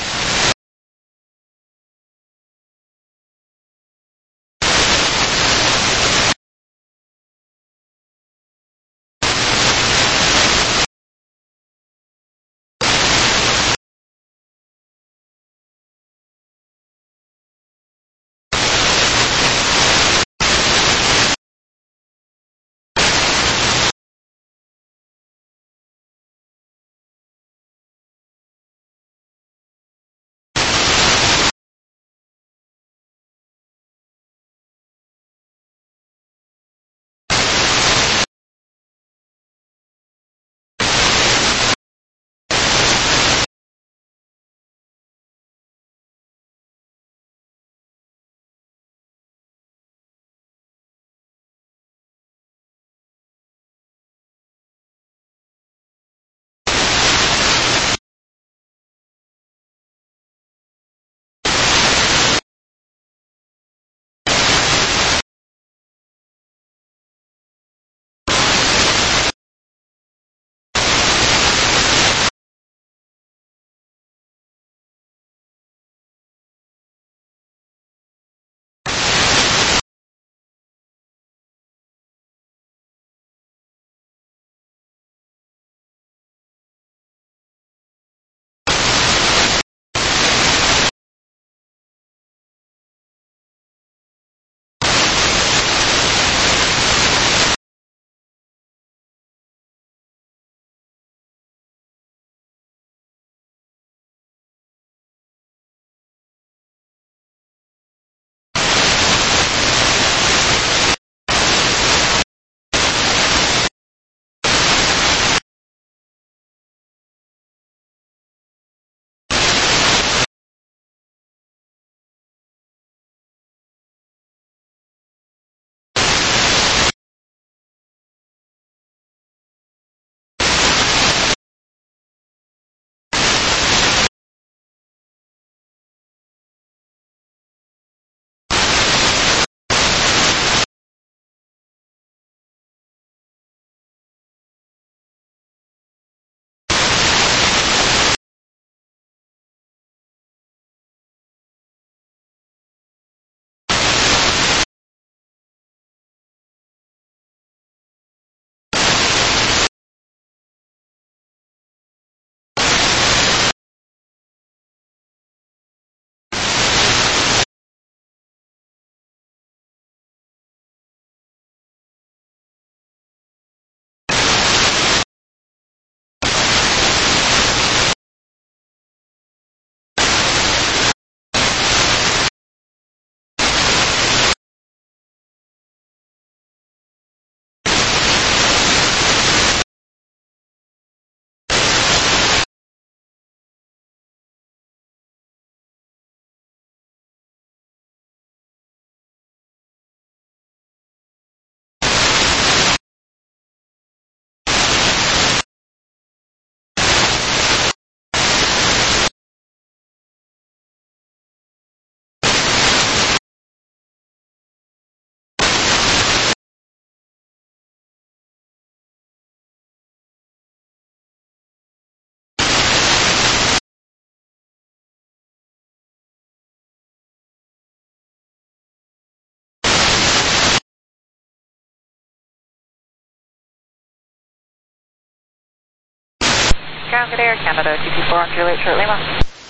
Speaker 1: Ground, good Air Canada 224 on Juliet, short Lima.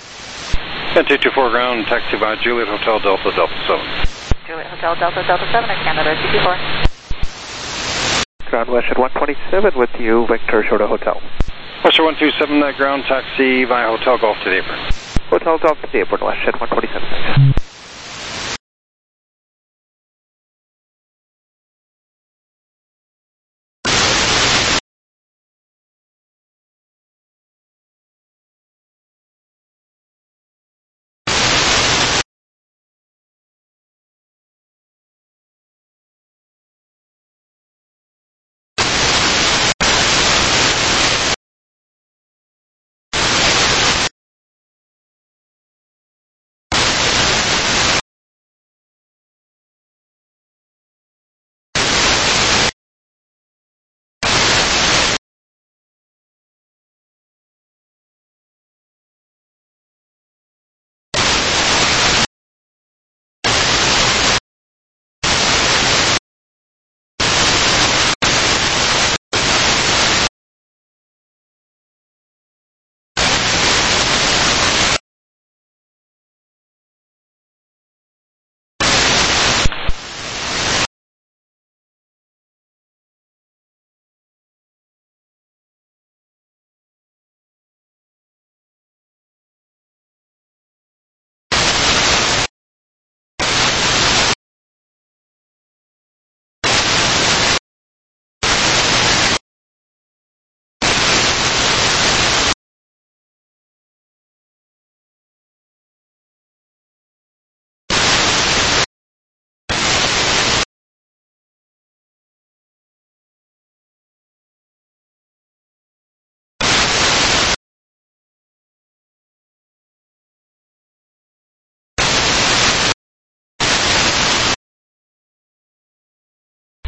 Speaker 2: Yeah, 224 ground, taxi by Juliet Hotel, Delta, Delta 7.
Speaker 1: Juliet Hotel, Delta, Delta 7, Air Canada 224.
Speaker 5: Ground West at 127 with you, Victor Shorta Hotel.
Speaker 2: Western 127, ground taxi via Hotel Golf to the apron.
Speaker 5: Hotel Golf to the apron, West at 127.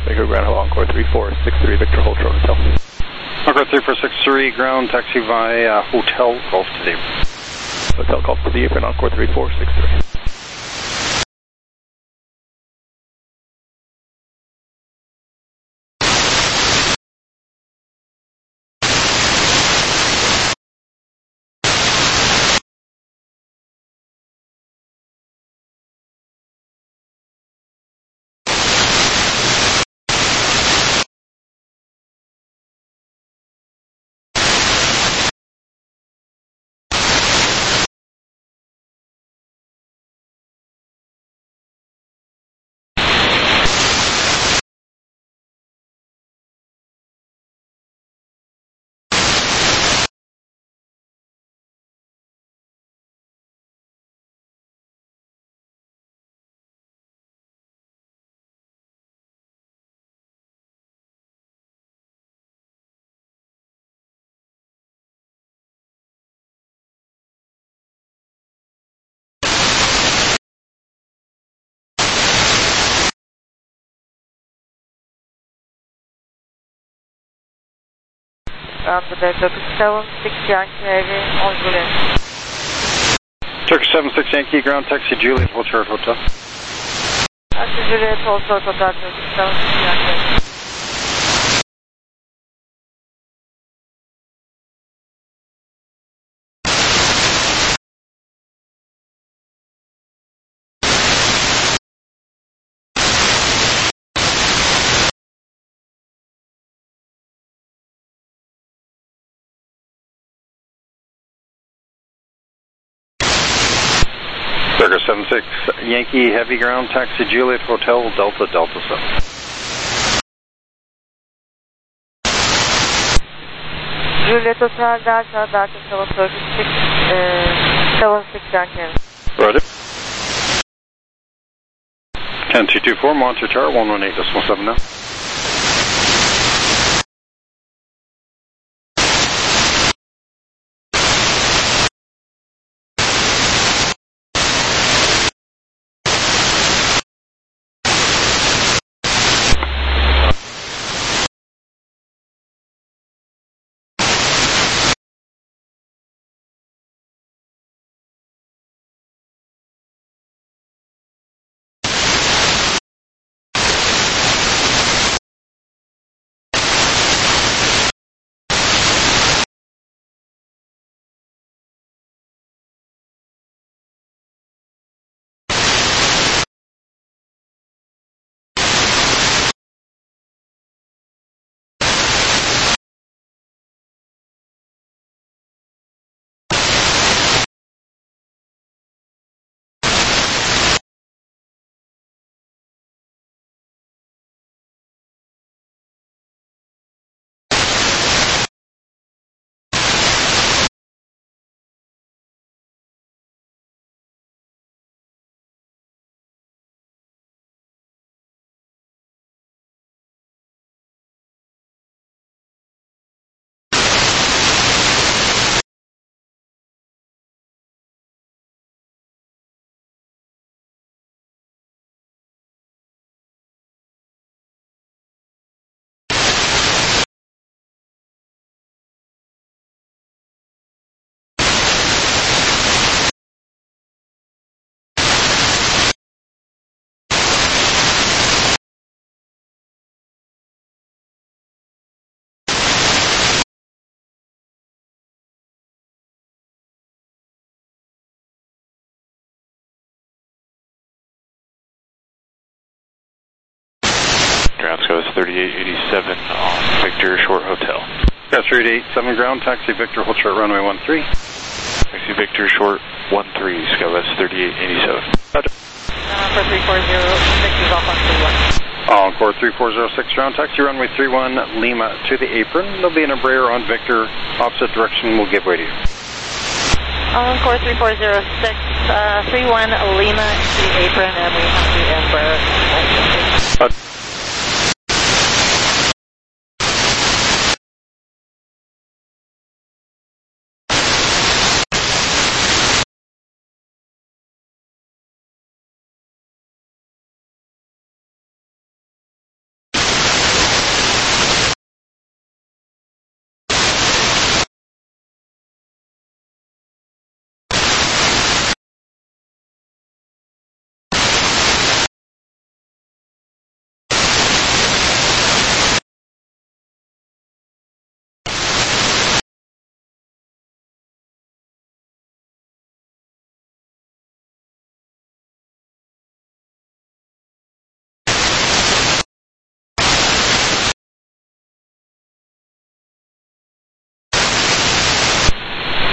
Speaker 3: Vancouver Ground Hello, Encore 3463 Victor Hold Short Hotel.
Speaker 2: Encore 3463, ground taxi via Hotel Golf to the Apron.
Speaker 3: Hotel Golf to the Apron, Encore 3463.
Speaker 1: Quebec, Turkish 76 Yankee Heavy on Juliet.
Speaker 2: Turkish 76 Yankee, ground taxi Juliet, Hold Short Hotel.
Speaker 1: Taxi Juliet, Hold Short Hotel, Turkish 76 Yankee Heavy.
Speaker 2: Turkish 76 Yankee, heavy ground taxi Juliet, Hotel Delta, Delta 7.
Speaker 1: Juliet Hotel, Delta, Delta 7, Turkish 76 Yankee Heavy.
Speaker 2: Roger. 10224, monitor chart 118.7 now.
Speaker 6: Ground scope is 3887 on Victor Short Hotel.
Speaker 2: Got 3887 ground, taxi Victor, hold short runway 13.
Speaker 6: Taxi Victor Short 13, scope is 3887.
Speaker 2: Roger.
Speaker 1: For 340, Victor's off on 31.
Speaker 2: Encore 3406 ground, taxi runway 31, Lima to the apron. There'll be an Embraer on Victor, opposite direction, we'll give way to you.
Speaker 1: Encore 3406, 31 Lima to the apron, and we have the Embraer.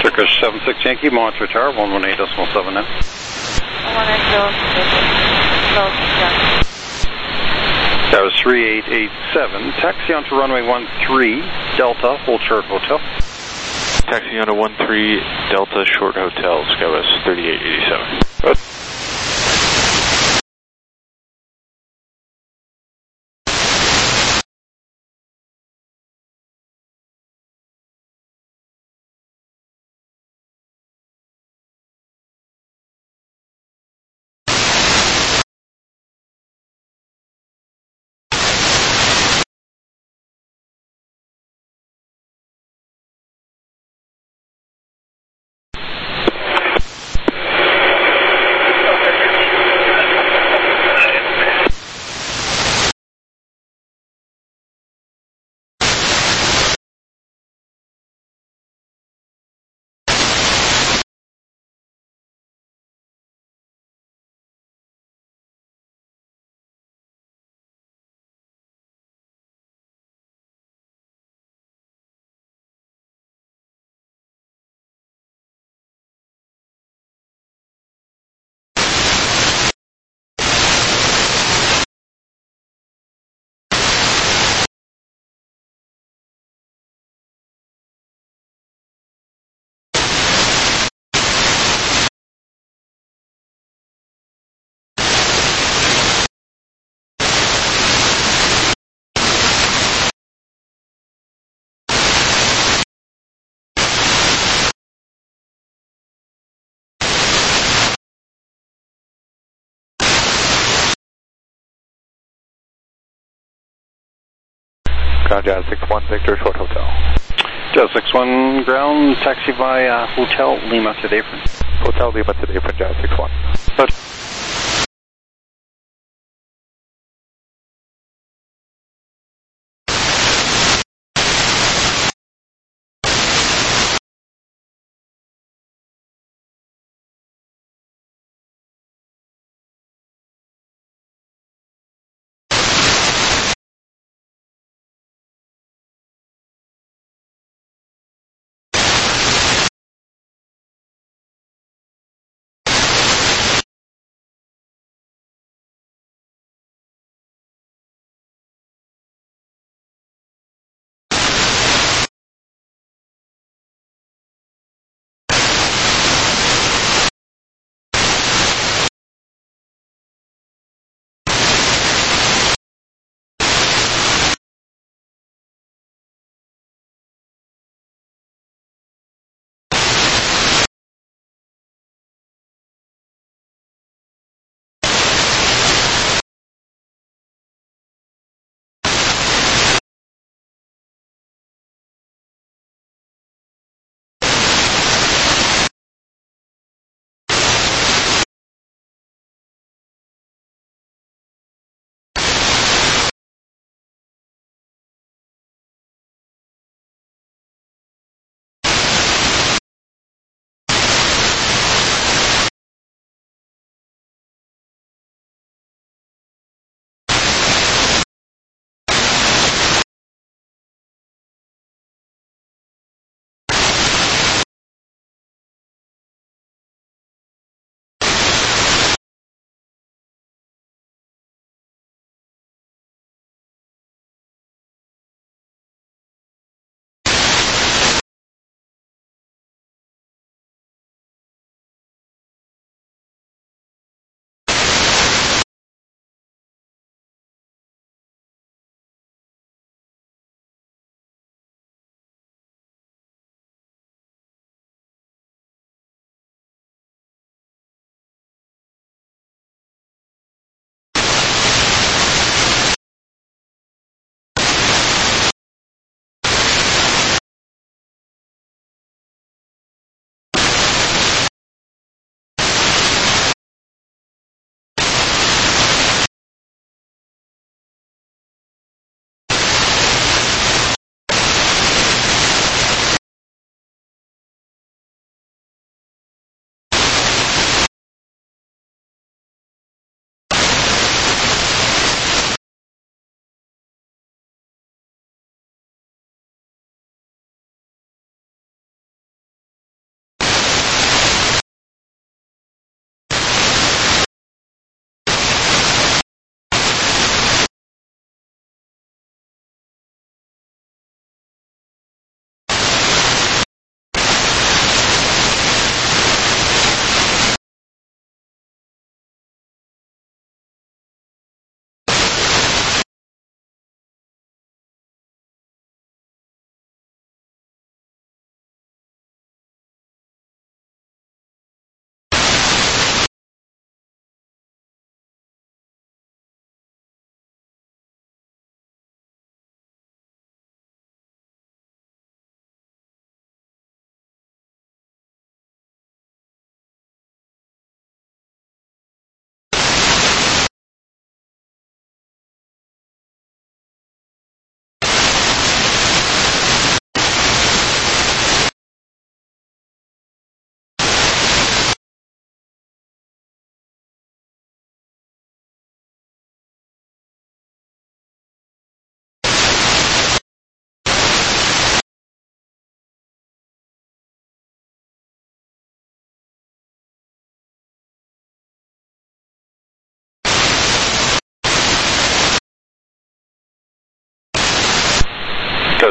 Speaker 2: Turkish 76 Yankee, monitor tower, 118.7 now.
Speaker 1: 118.7.
Speaker 2: That was 3887. Taxi onto runway 13, Delta, hold short hotel.
Speaker 6: Taxi onto 13, Delta, short hotel, Skywest 3887.
Speaker 12: Good. Ground Jazz 61 Victor, short hotel.
Speaker 2: Jazz 61 ground, taxi via Hotel Lima to Dayford.
Speaker 12: Hotel Lima to Dayford, Jazz 61.
Speaker 2: Good.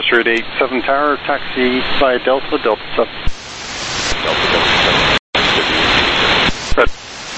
Speaker 2: Destroyed 87 Tower, taxi by Delta, Delta 7.
Speaker 6: Delta 7.
Speaker 2: Red.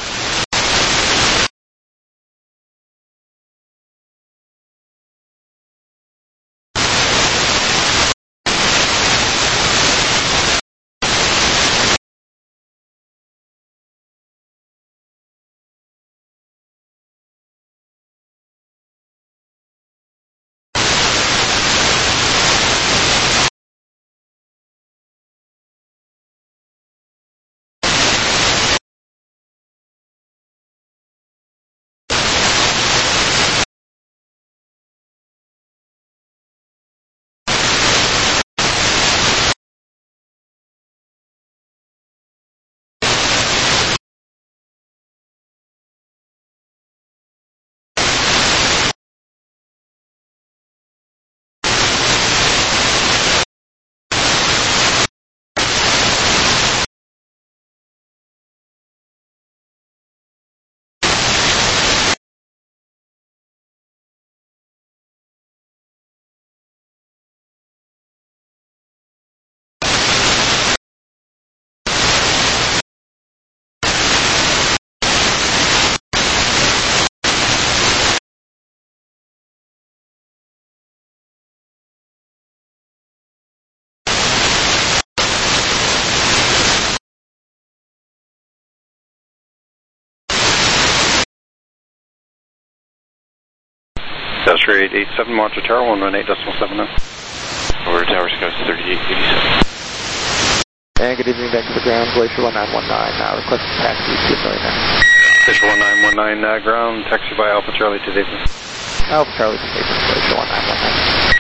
Speaker 2: Destroyed 87 Monster Tower, 118.79.
Speaker 6: Over Tower Scouts 3887.
Speaker 12: And good evening, Vancouver Ground, Glacier 1919, requesting taxi to Millionaire.
Speaker 2: Glacier 1919 ground, taxi by Alpha Charlie to David.
Speaker 12: Alpha Charlie to David, Glacier 1919.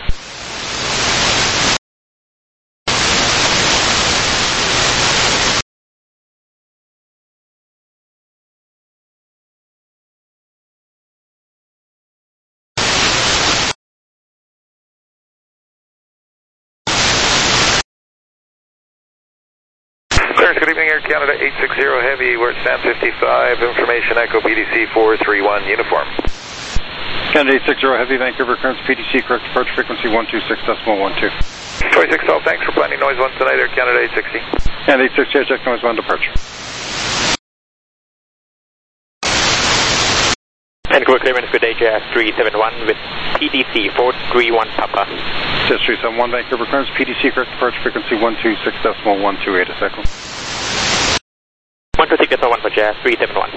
Speaker 3: Good evening, Air Canada 860 Heavy, we're at San 55, information Echo PDC 431, uniform.
Speaker 2: Canada 860 Heavy, Vancouver currents PDC, correct approach frequency 126.12.
Speaker 3: 26 South, thanks for planning noise 1 tonight, Air Canada 860.
Speaker 2: And 860, check noise 1 departure.
Speaker 4: Vancouver clearance, good day, JS 371 with PDC 431 Papa.
Speaker 2: JS 371, Vancouver clearance, PDC, correct approach frequency 126.128 a second.
Speaker 4: 126.1 for JS 371.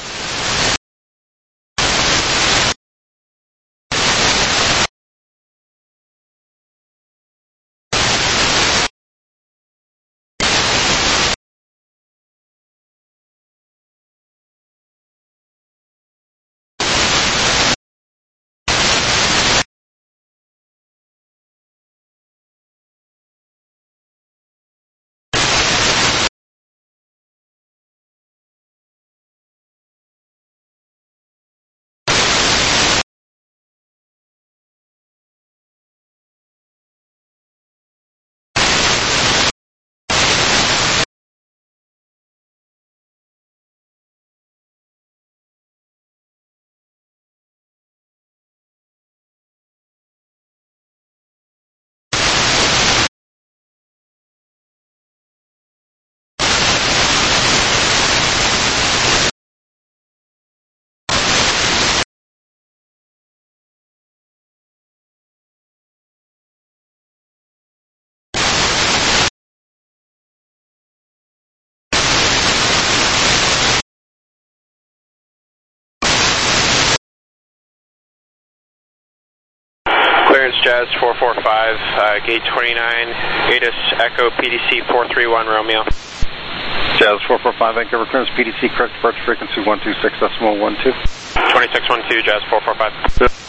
Speaker 10: Clearance Jazz 445, gate 29, ATIS Echo PDC 431 Romeo.
Speaker 2: Jazz 445, Vancouver clearance, PDC, correct approach frequency 126.12.
Speaker 10: 2612, Jazz 445.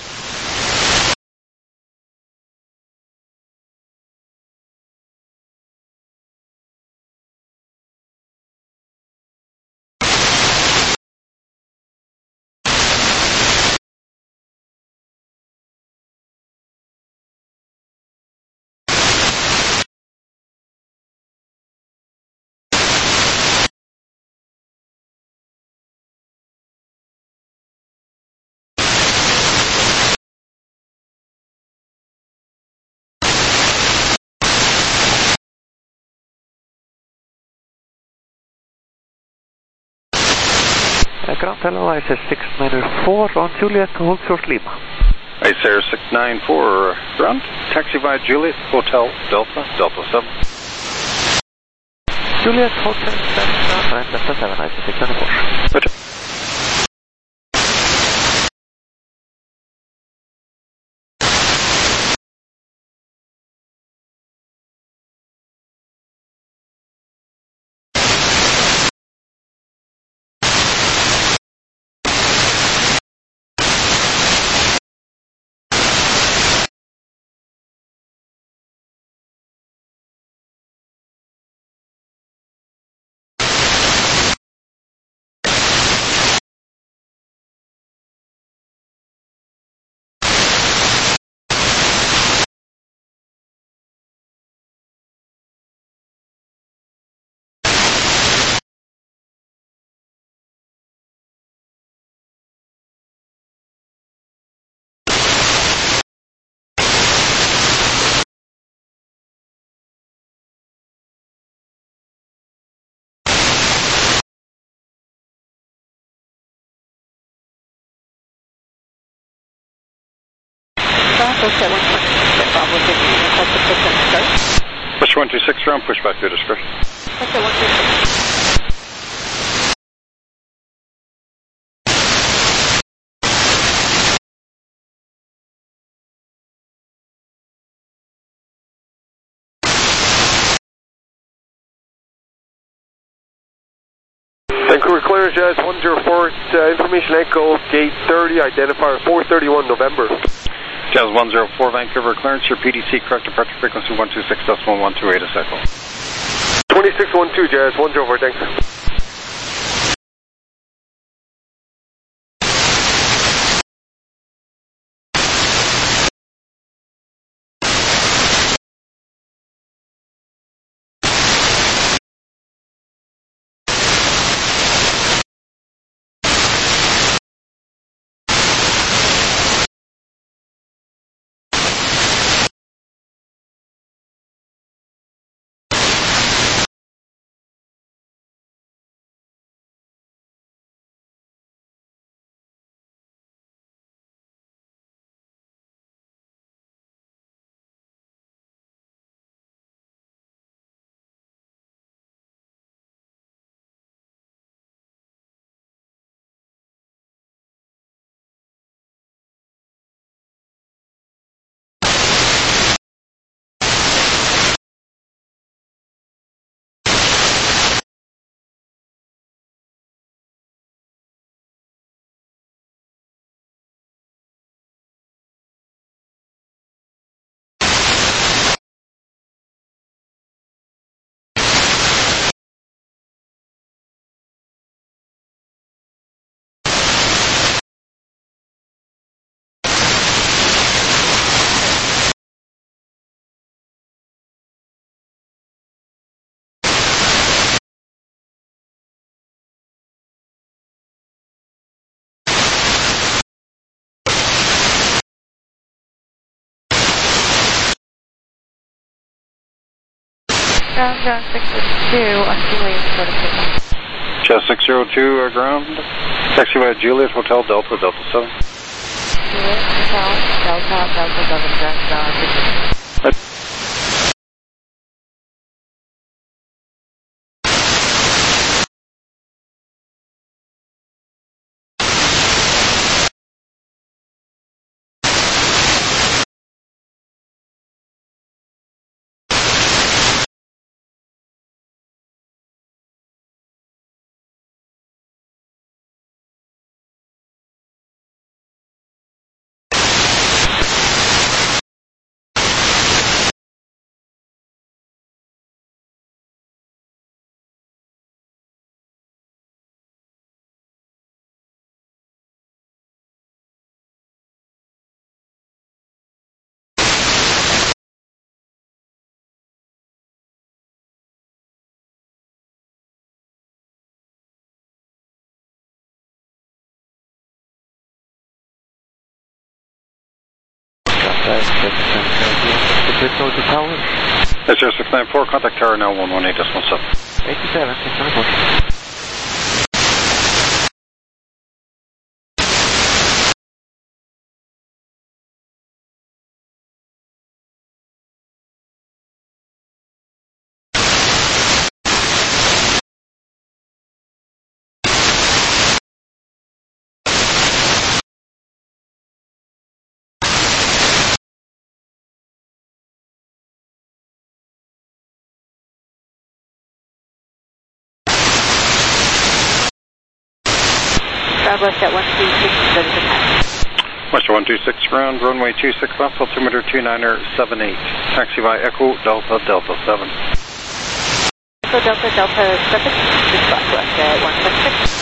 Speaker 12: Ground hello, ISR 694 on Juliet, hold short Lima.
Speaker 2: ISR 694, ground, taxi via Juliet, Hotel Delta, Delta 7.
Speaker 12: Juliet, Hotel Delta, Delta 7, ISR 694.
Speaker 2: Roger. Push 126 ground, push back to your discretion.
Speaker 1: Okay, 126.
Speaker 3: Vancouver clearance, Jazz 104, information echo, gate 30, identifier 431 November.
Speaker 2: Jazz 104, Vancouver clearance, your PDC correct departure frequency 126.128 is echo.
Speaker 3: 2612, Jazz 104, thanks.
Speaker 1: Ground 602 on Juliet, sort of pickup.
Speaker 2: Jazz 602, ground, taxi via Juliet, Hotel Delta, Delta 7.
Speaker 1: Juliet, Hotel, Delta, Delta 7, ground,
Speaker 2: That's 0694, contact tower now 118.7.
Speaker 12: 87, 694.
Speaker 1: WestJet 126, ready to taxi.
Speaker 2: WestJet 126, ground, runway 26 left, altimeter 2978. Taxi by Echo Delta Delta 7.
Speaker 1: Echo Delta Delta 7, 6 left, WestJet 126.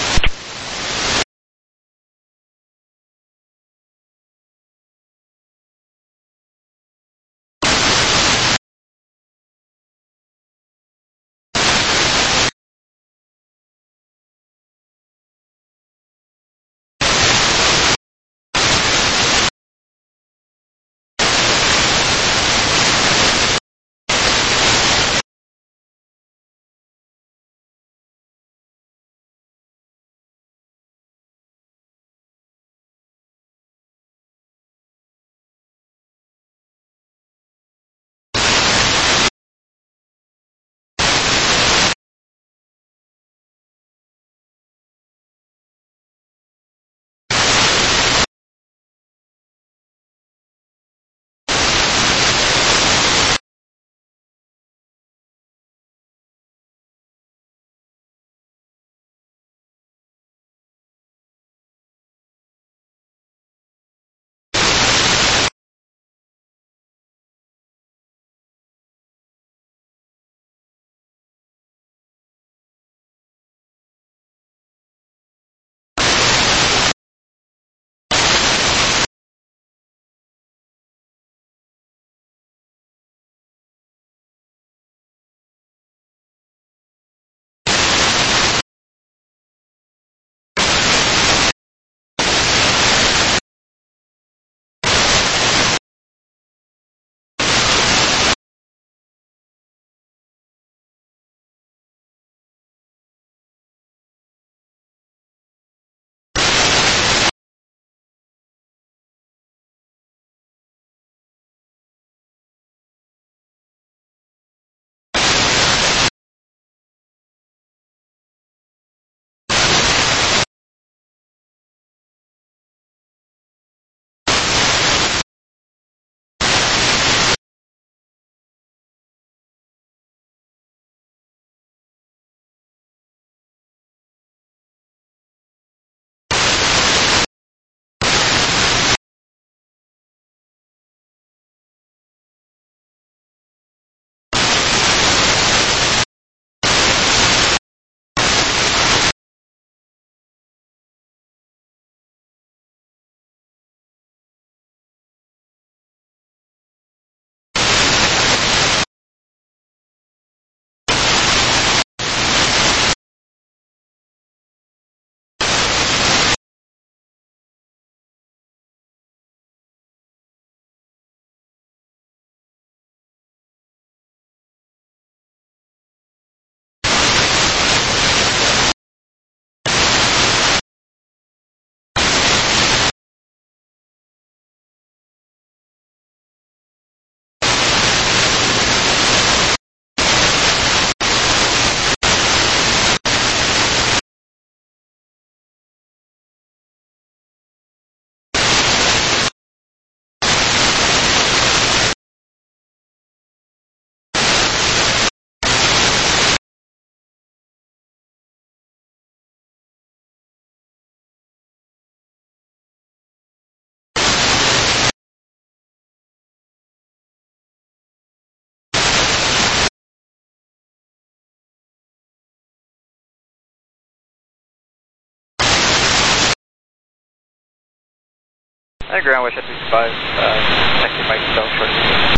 Speaker 5: Hi, ground, WestJet 325, taxi Mike South short.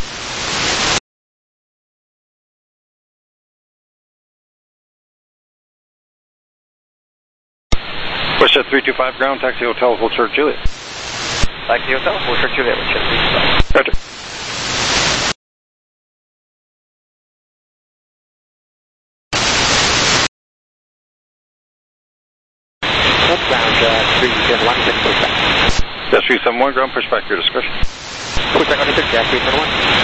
Speaker 2: WestJet 325, ground, taxi hotel, Hotel Juliet.
Speaker 5: Taxi hotel, Hotel Juliet, WestJet 325.
Speaker 2: Roger.
Speaker 9: Ground 371, pushback.
Speaker 2: Yes, 371, ground, pushback, your discretion.
Speaker 9: Pushback on the 371.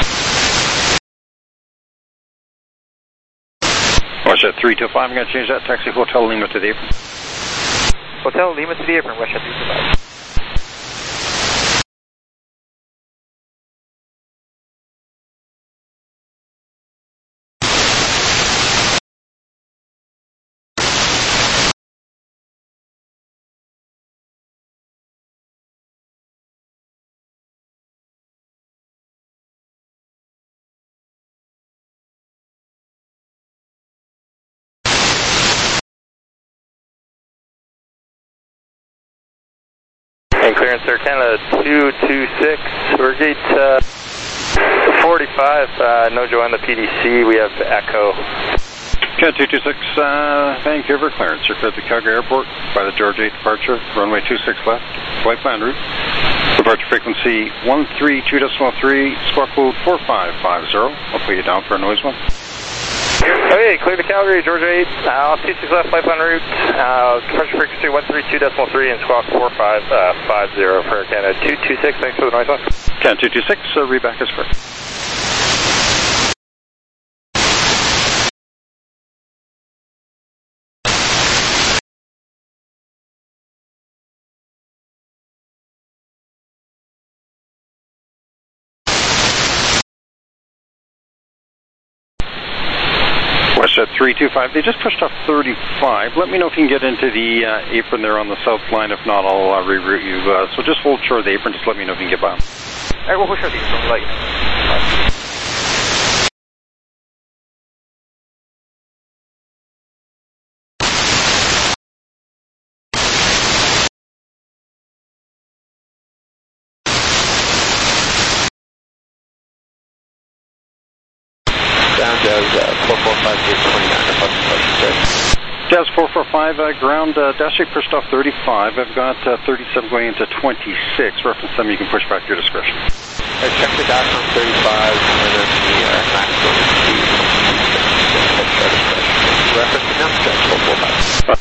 Speaker 2: WestJet 325, I'm going to change that, taxi Hotel Lima to the apron.
Speaker 5: Hotel Lima to the apron, WestJet 325.
Speaker 3: clearance Air Canada 226. We're gate 45, no Joe on the PDC. We have Echo.
Speaker 2: Canada 226, Vancouver clearance. You're cleared the Calgary Airport by the George 8 departure, runway 26 left, flight plan route. Departure frequency 132.3, squawk code 4550. I'll put you down for a noise one.
Speaker 3: Okay, clear the Calgary, George 8, 26 left, flight plan route. Departure frequency 132.3 and squawk 4550 for Air Canada 226. Thanks for the noise one.
Speaker 2: Canada 226, read back as correct. Westjet 325, they just pushed off 35. Let me know if you can get into the apron there on the south line. If not, I'll reroute you. So just hold short of the apron. Just let me know if you can get by.
Speaker 5: Alright, we'll push short of the apron. We'll let you know.
Speaker 9: Down Jazz 445 gate 29, approaching station.
Speaker 2: Jazz 445, ground dash 8 pushed off 35. I've got 37 going into 26. Reference them, you can push back your discretion.
Speaker 9: Check the dash on 35 and then the maximum speed. Reference them, Jazz 445.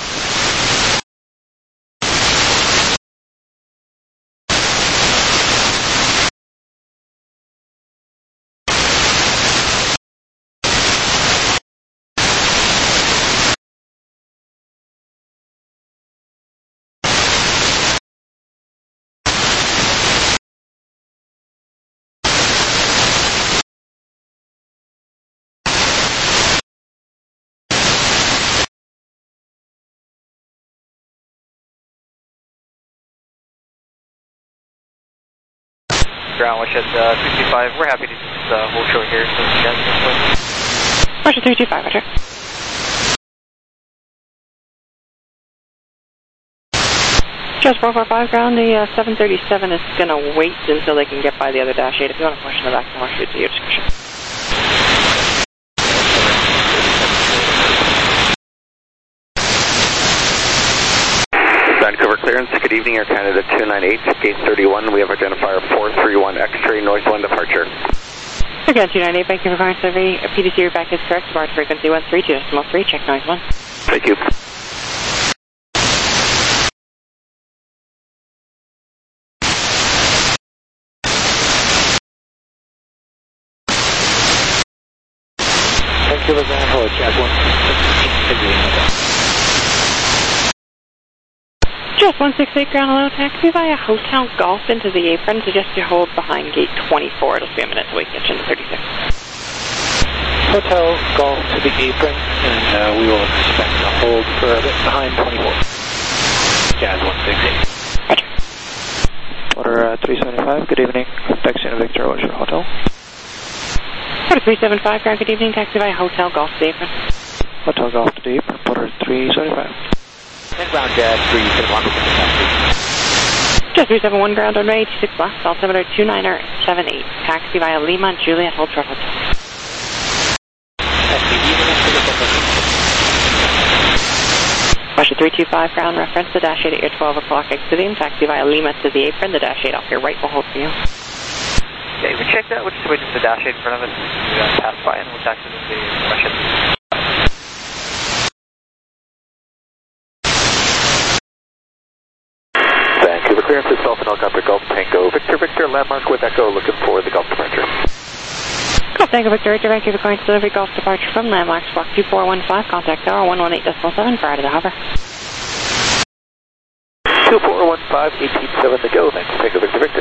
Speaker 5: Ground, Westjet 325, we're happy to just hold short here. So you guys
Speaker 1: Westjet 325, Roger. Just 445 ground, the 737 is going to wait until they can get by the other dash 8. If you want to push in the back, I'll shoot to your discretion.
Speaker 4: Vancouver clearance, good evening, Air Canada 298, gate 31. We have identifier 431 X-ray, noise 1 departure.
Speaker 1: Again, 298, Vancouver clearance survey, PDC reback is correct, departure frequency 132.3, check noise 1.
Speaker 4: Thank you.
Speaker 12: Vancouver ground, hold Jazz 168.
Speaker 1: Just 168 ground, hello, taxi via Hotel Golf into the apron. Suggest you hold behind gate 24. It'll be a minute till we get you into 36.
Speaker 12: Hotel Golf to the apron, and we will expect to hold for a bit behind 24. Jazz 168.
Speaker 1: Roger.
Speaker 12: Order 375, good evening. Taxi to Victor, what's your hotel?
Speaker 1: Order 375 ground, good evening, taxi via Hotel Golf to the apron.
Speaker 12: Hotel Golf to the apron, order 375.
Speaker 9: And ground Jazz 371, we can
Speaker 1: Just 371 ground on runway 26 left, altimeter 2978. Taxi via Lima, Juliet, hold short hotel. Westjet 325 ground, reference the dash 8 at your 12 o'clock exiting. Taxi via Lima to the apron, the dash 8 off your right will hold for you.
Speaker 5: Okay, we checked that. We'll just wait for the dash 8 in front of us. We pass by and we'll taxi to the Westjet.
Speaker 4: Vancouver clearance is Dolphin Helicopter Golf Tango Victor Victor, landmark with Echo, looking for the Golf departure.
Speaker 1: Golf Tango Victor, Vancouver clearance delivery Golf departure from landmark squawk 2415, contact tower 118.7 prior to the hover.
Speaker 4: 2415, 187 to go, thanks, Tango Victor Victor.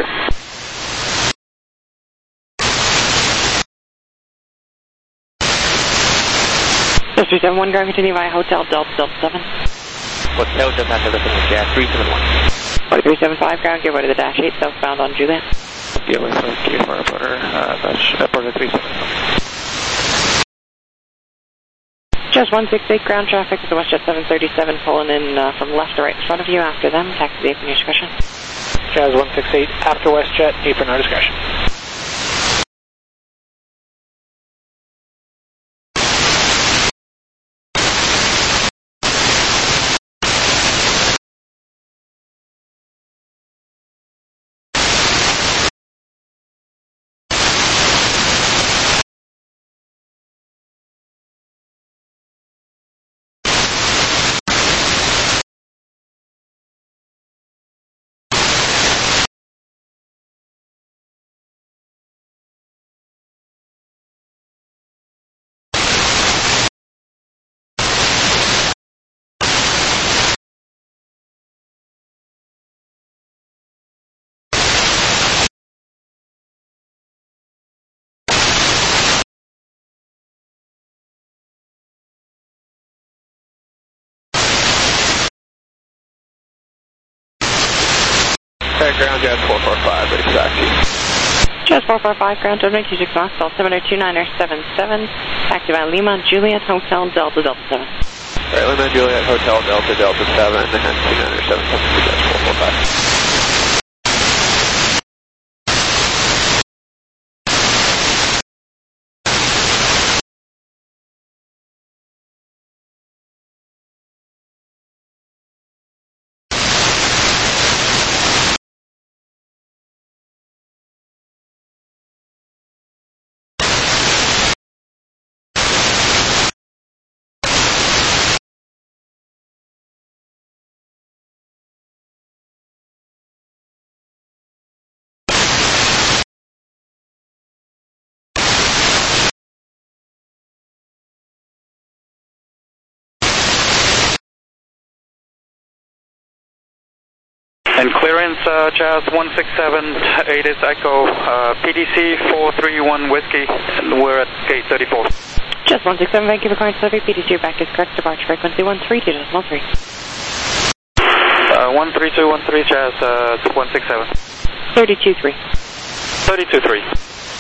Speaker 1: Just 371 ground, continue via Hotel Delta 7.
Speaker 9: Hotel just after the finish, Jazz 371.
Speaker 1: 375 ground, give way to the dash 8, southbound on Juliet.
Speaker 12: Give way for KFR reporter, dash reporter 371.
Speaker 1: Just 168 ground traffic with the WestJet 737 pulling in from left to right in front of you. After them, taxi to apron, your discretion.
Speaker 12: Jazz 168 after WestJet, apron, our discretion.
Speaker 10: Ground Jazz 445, ready for taxi.
Speaker 1: Jazz 445, ground to 26 Knox, Delta 7029er 77, taxi by Lima, Juliet, Hotel, Delta, Delta 7.
Speaker 10: Alright, Lima, Juliet, Hotel, Delta, Delta 7, and 29er 77 to Jazz 445.
Speaker 3: And clearance, Jazz 167, 8 is Echo, PDC 431 Whiskey, and we're at gate 34.
Speaker 1: Just 167, Vancouver Current Survey, PDC back is correct, departure frequency 132.13.
Speaker 3: 13213, Jazz 167.
Speaker 1: 32.3.
Speaker 3: 32.3.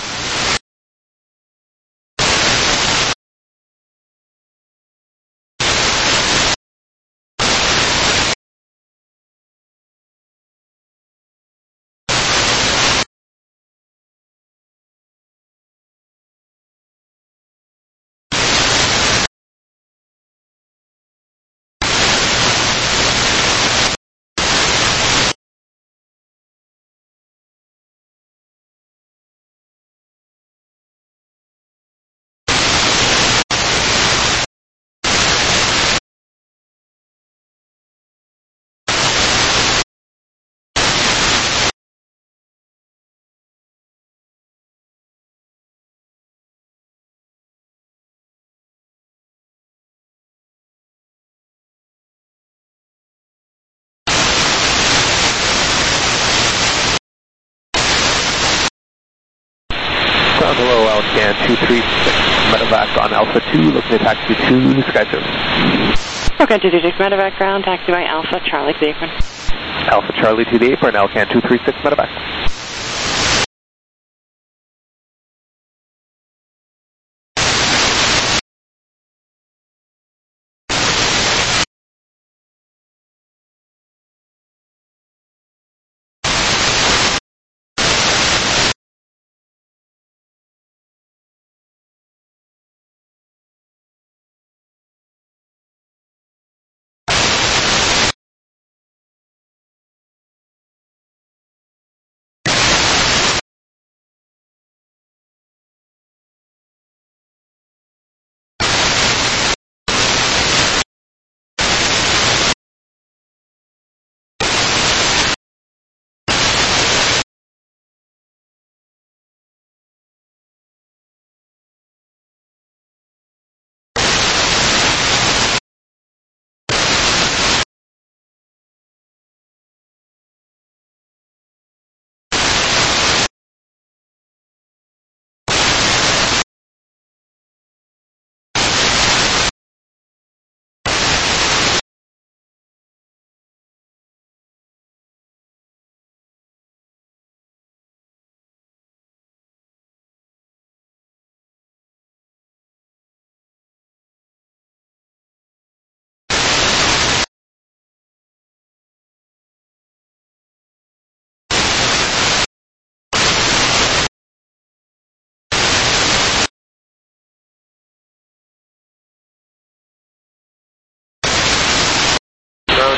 Speaker 10: Hello, Alcan 236, medevac on Alpha 2, looking to taxi to SkyService.
Speaker 1: Okay, 226 medevac ground, taxi by Alpha Charlie to the apron.
Speaker 10: Alpha Charlie to the apron, Alcan 236 medevac.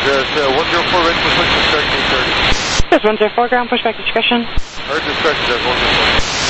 Speaker 15: Jazz 104 ready for push discussion 830.
Speaker 16: Jazz 104 ground pushback discussion.
Speaker 15: Heard discussion, Jazz 104.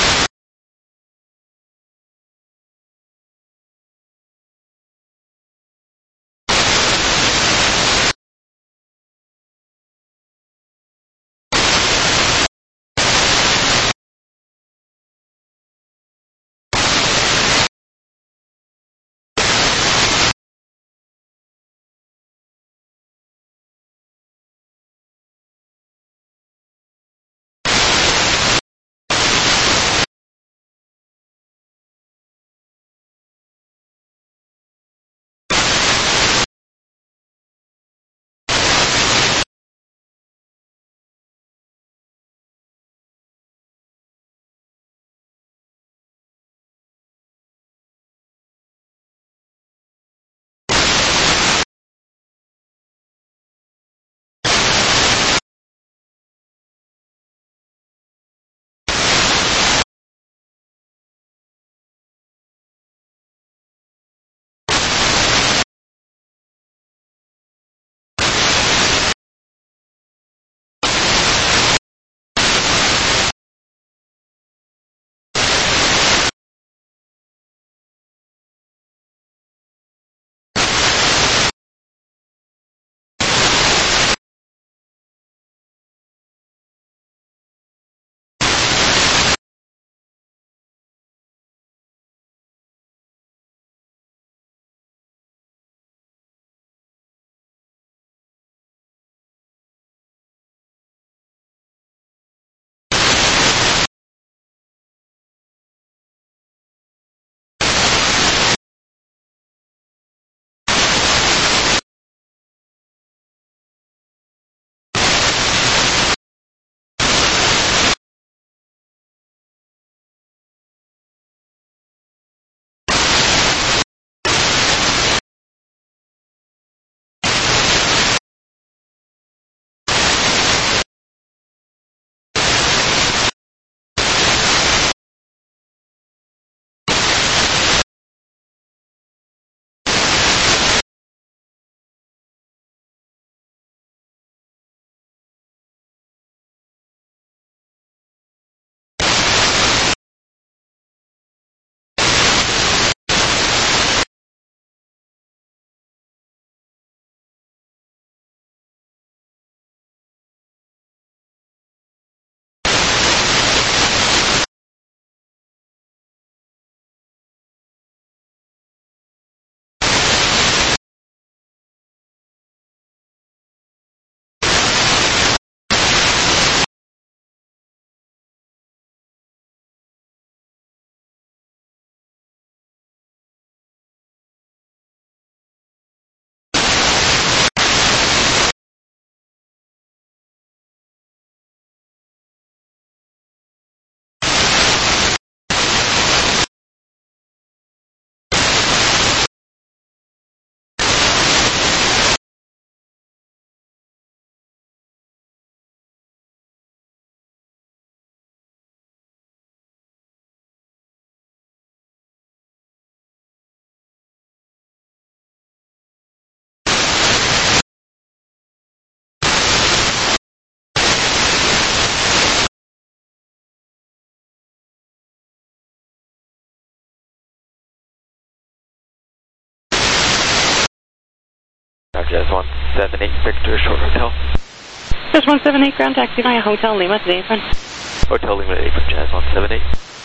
Speaker 17: Jazz 178 Victor, short hotel.
Speaker 16: Jazz 178 ground taxi via Hotel Lima to the apron.
Speaker 17: Hotel Lima to apron, Jazz 178.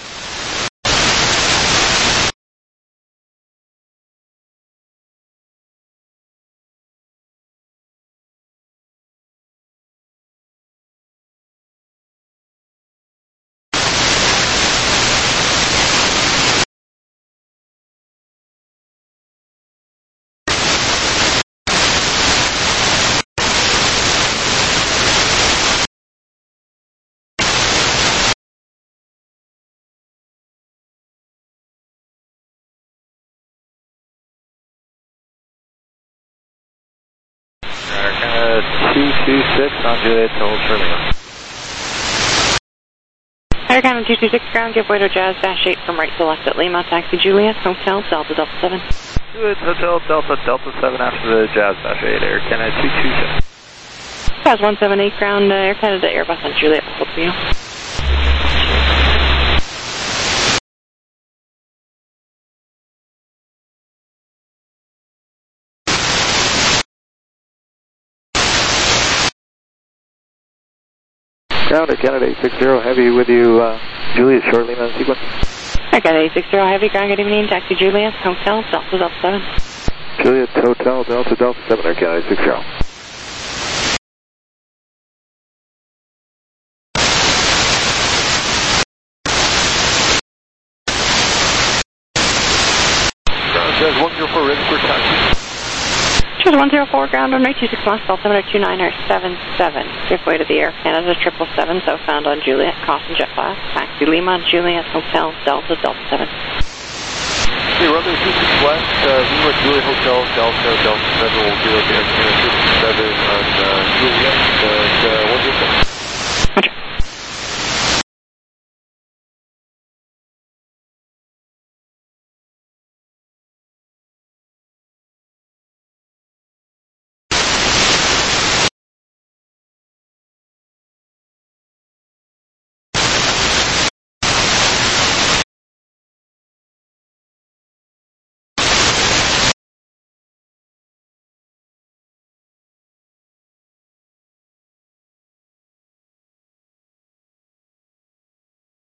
Speaker 12: Americana 226 on Juliet to hold for Lima.
Speaker 16: Americana 226 ground, give way to Jazz -8 from right to left at Lima, taxi Juliet, Hotel, Delta 7.
Speaker 5: Juliet Hotel Delta Delta 7 after the Jazz Dash 8 Air Canada 227.
Speaker 16: Jazz 178 ground, Air Canada Airbus on Juliet, hope for you.
Speaker 5: Ground Air Canada 860 Heavy with you, Juliet short Lima sequence.
Speaker 16: Air Canada 860 Heavy, ground, good evening, taxi Juliet, Hotel Delta Delta 7.
Speaker 5: Juliet Hotel Delta Delta 7 Air Canada 860.
Speaker 15: Jazz 104 ready for taxi.
Speaker 16: Jazz 104 ground on 26 miles, Delta 729 77. Driftway to the Air Canada 777, southbound on Juliet, crossing jet class. Taxi Lima, Juliet, Hotel, Delta 7.
Speaker 15: Okay, runway 26 left, Lima, Juliet Hotel, Delta 7 will be with the Air Canada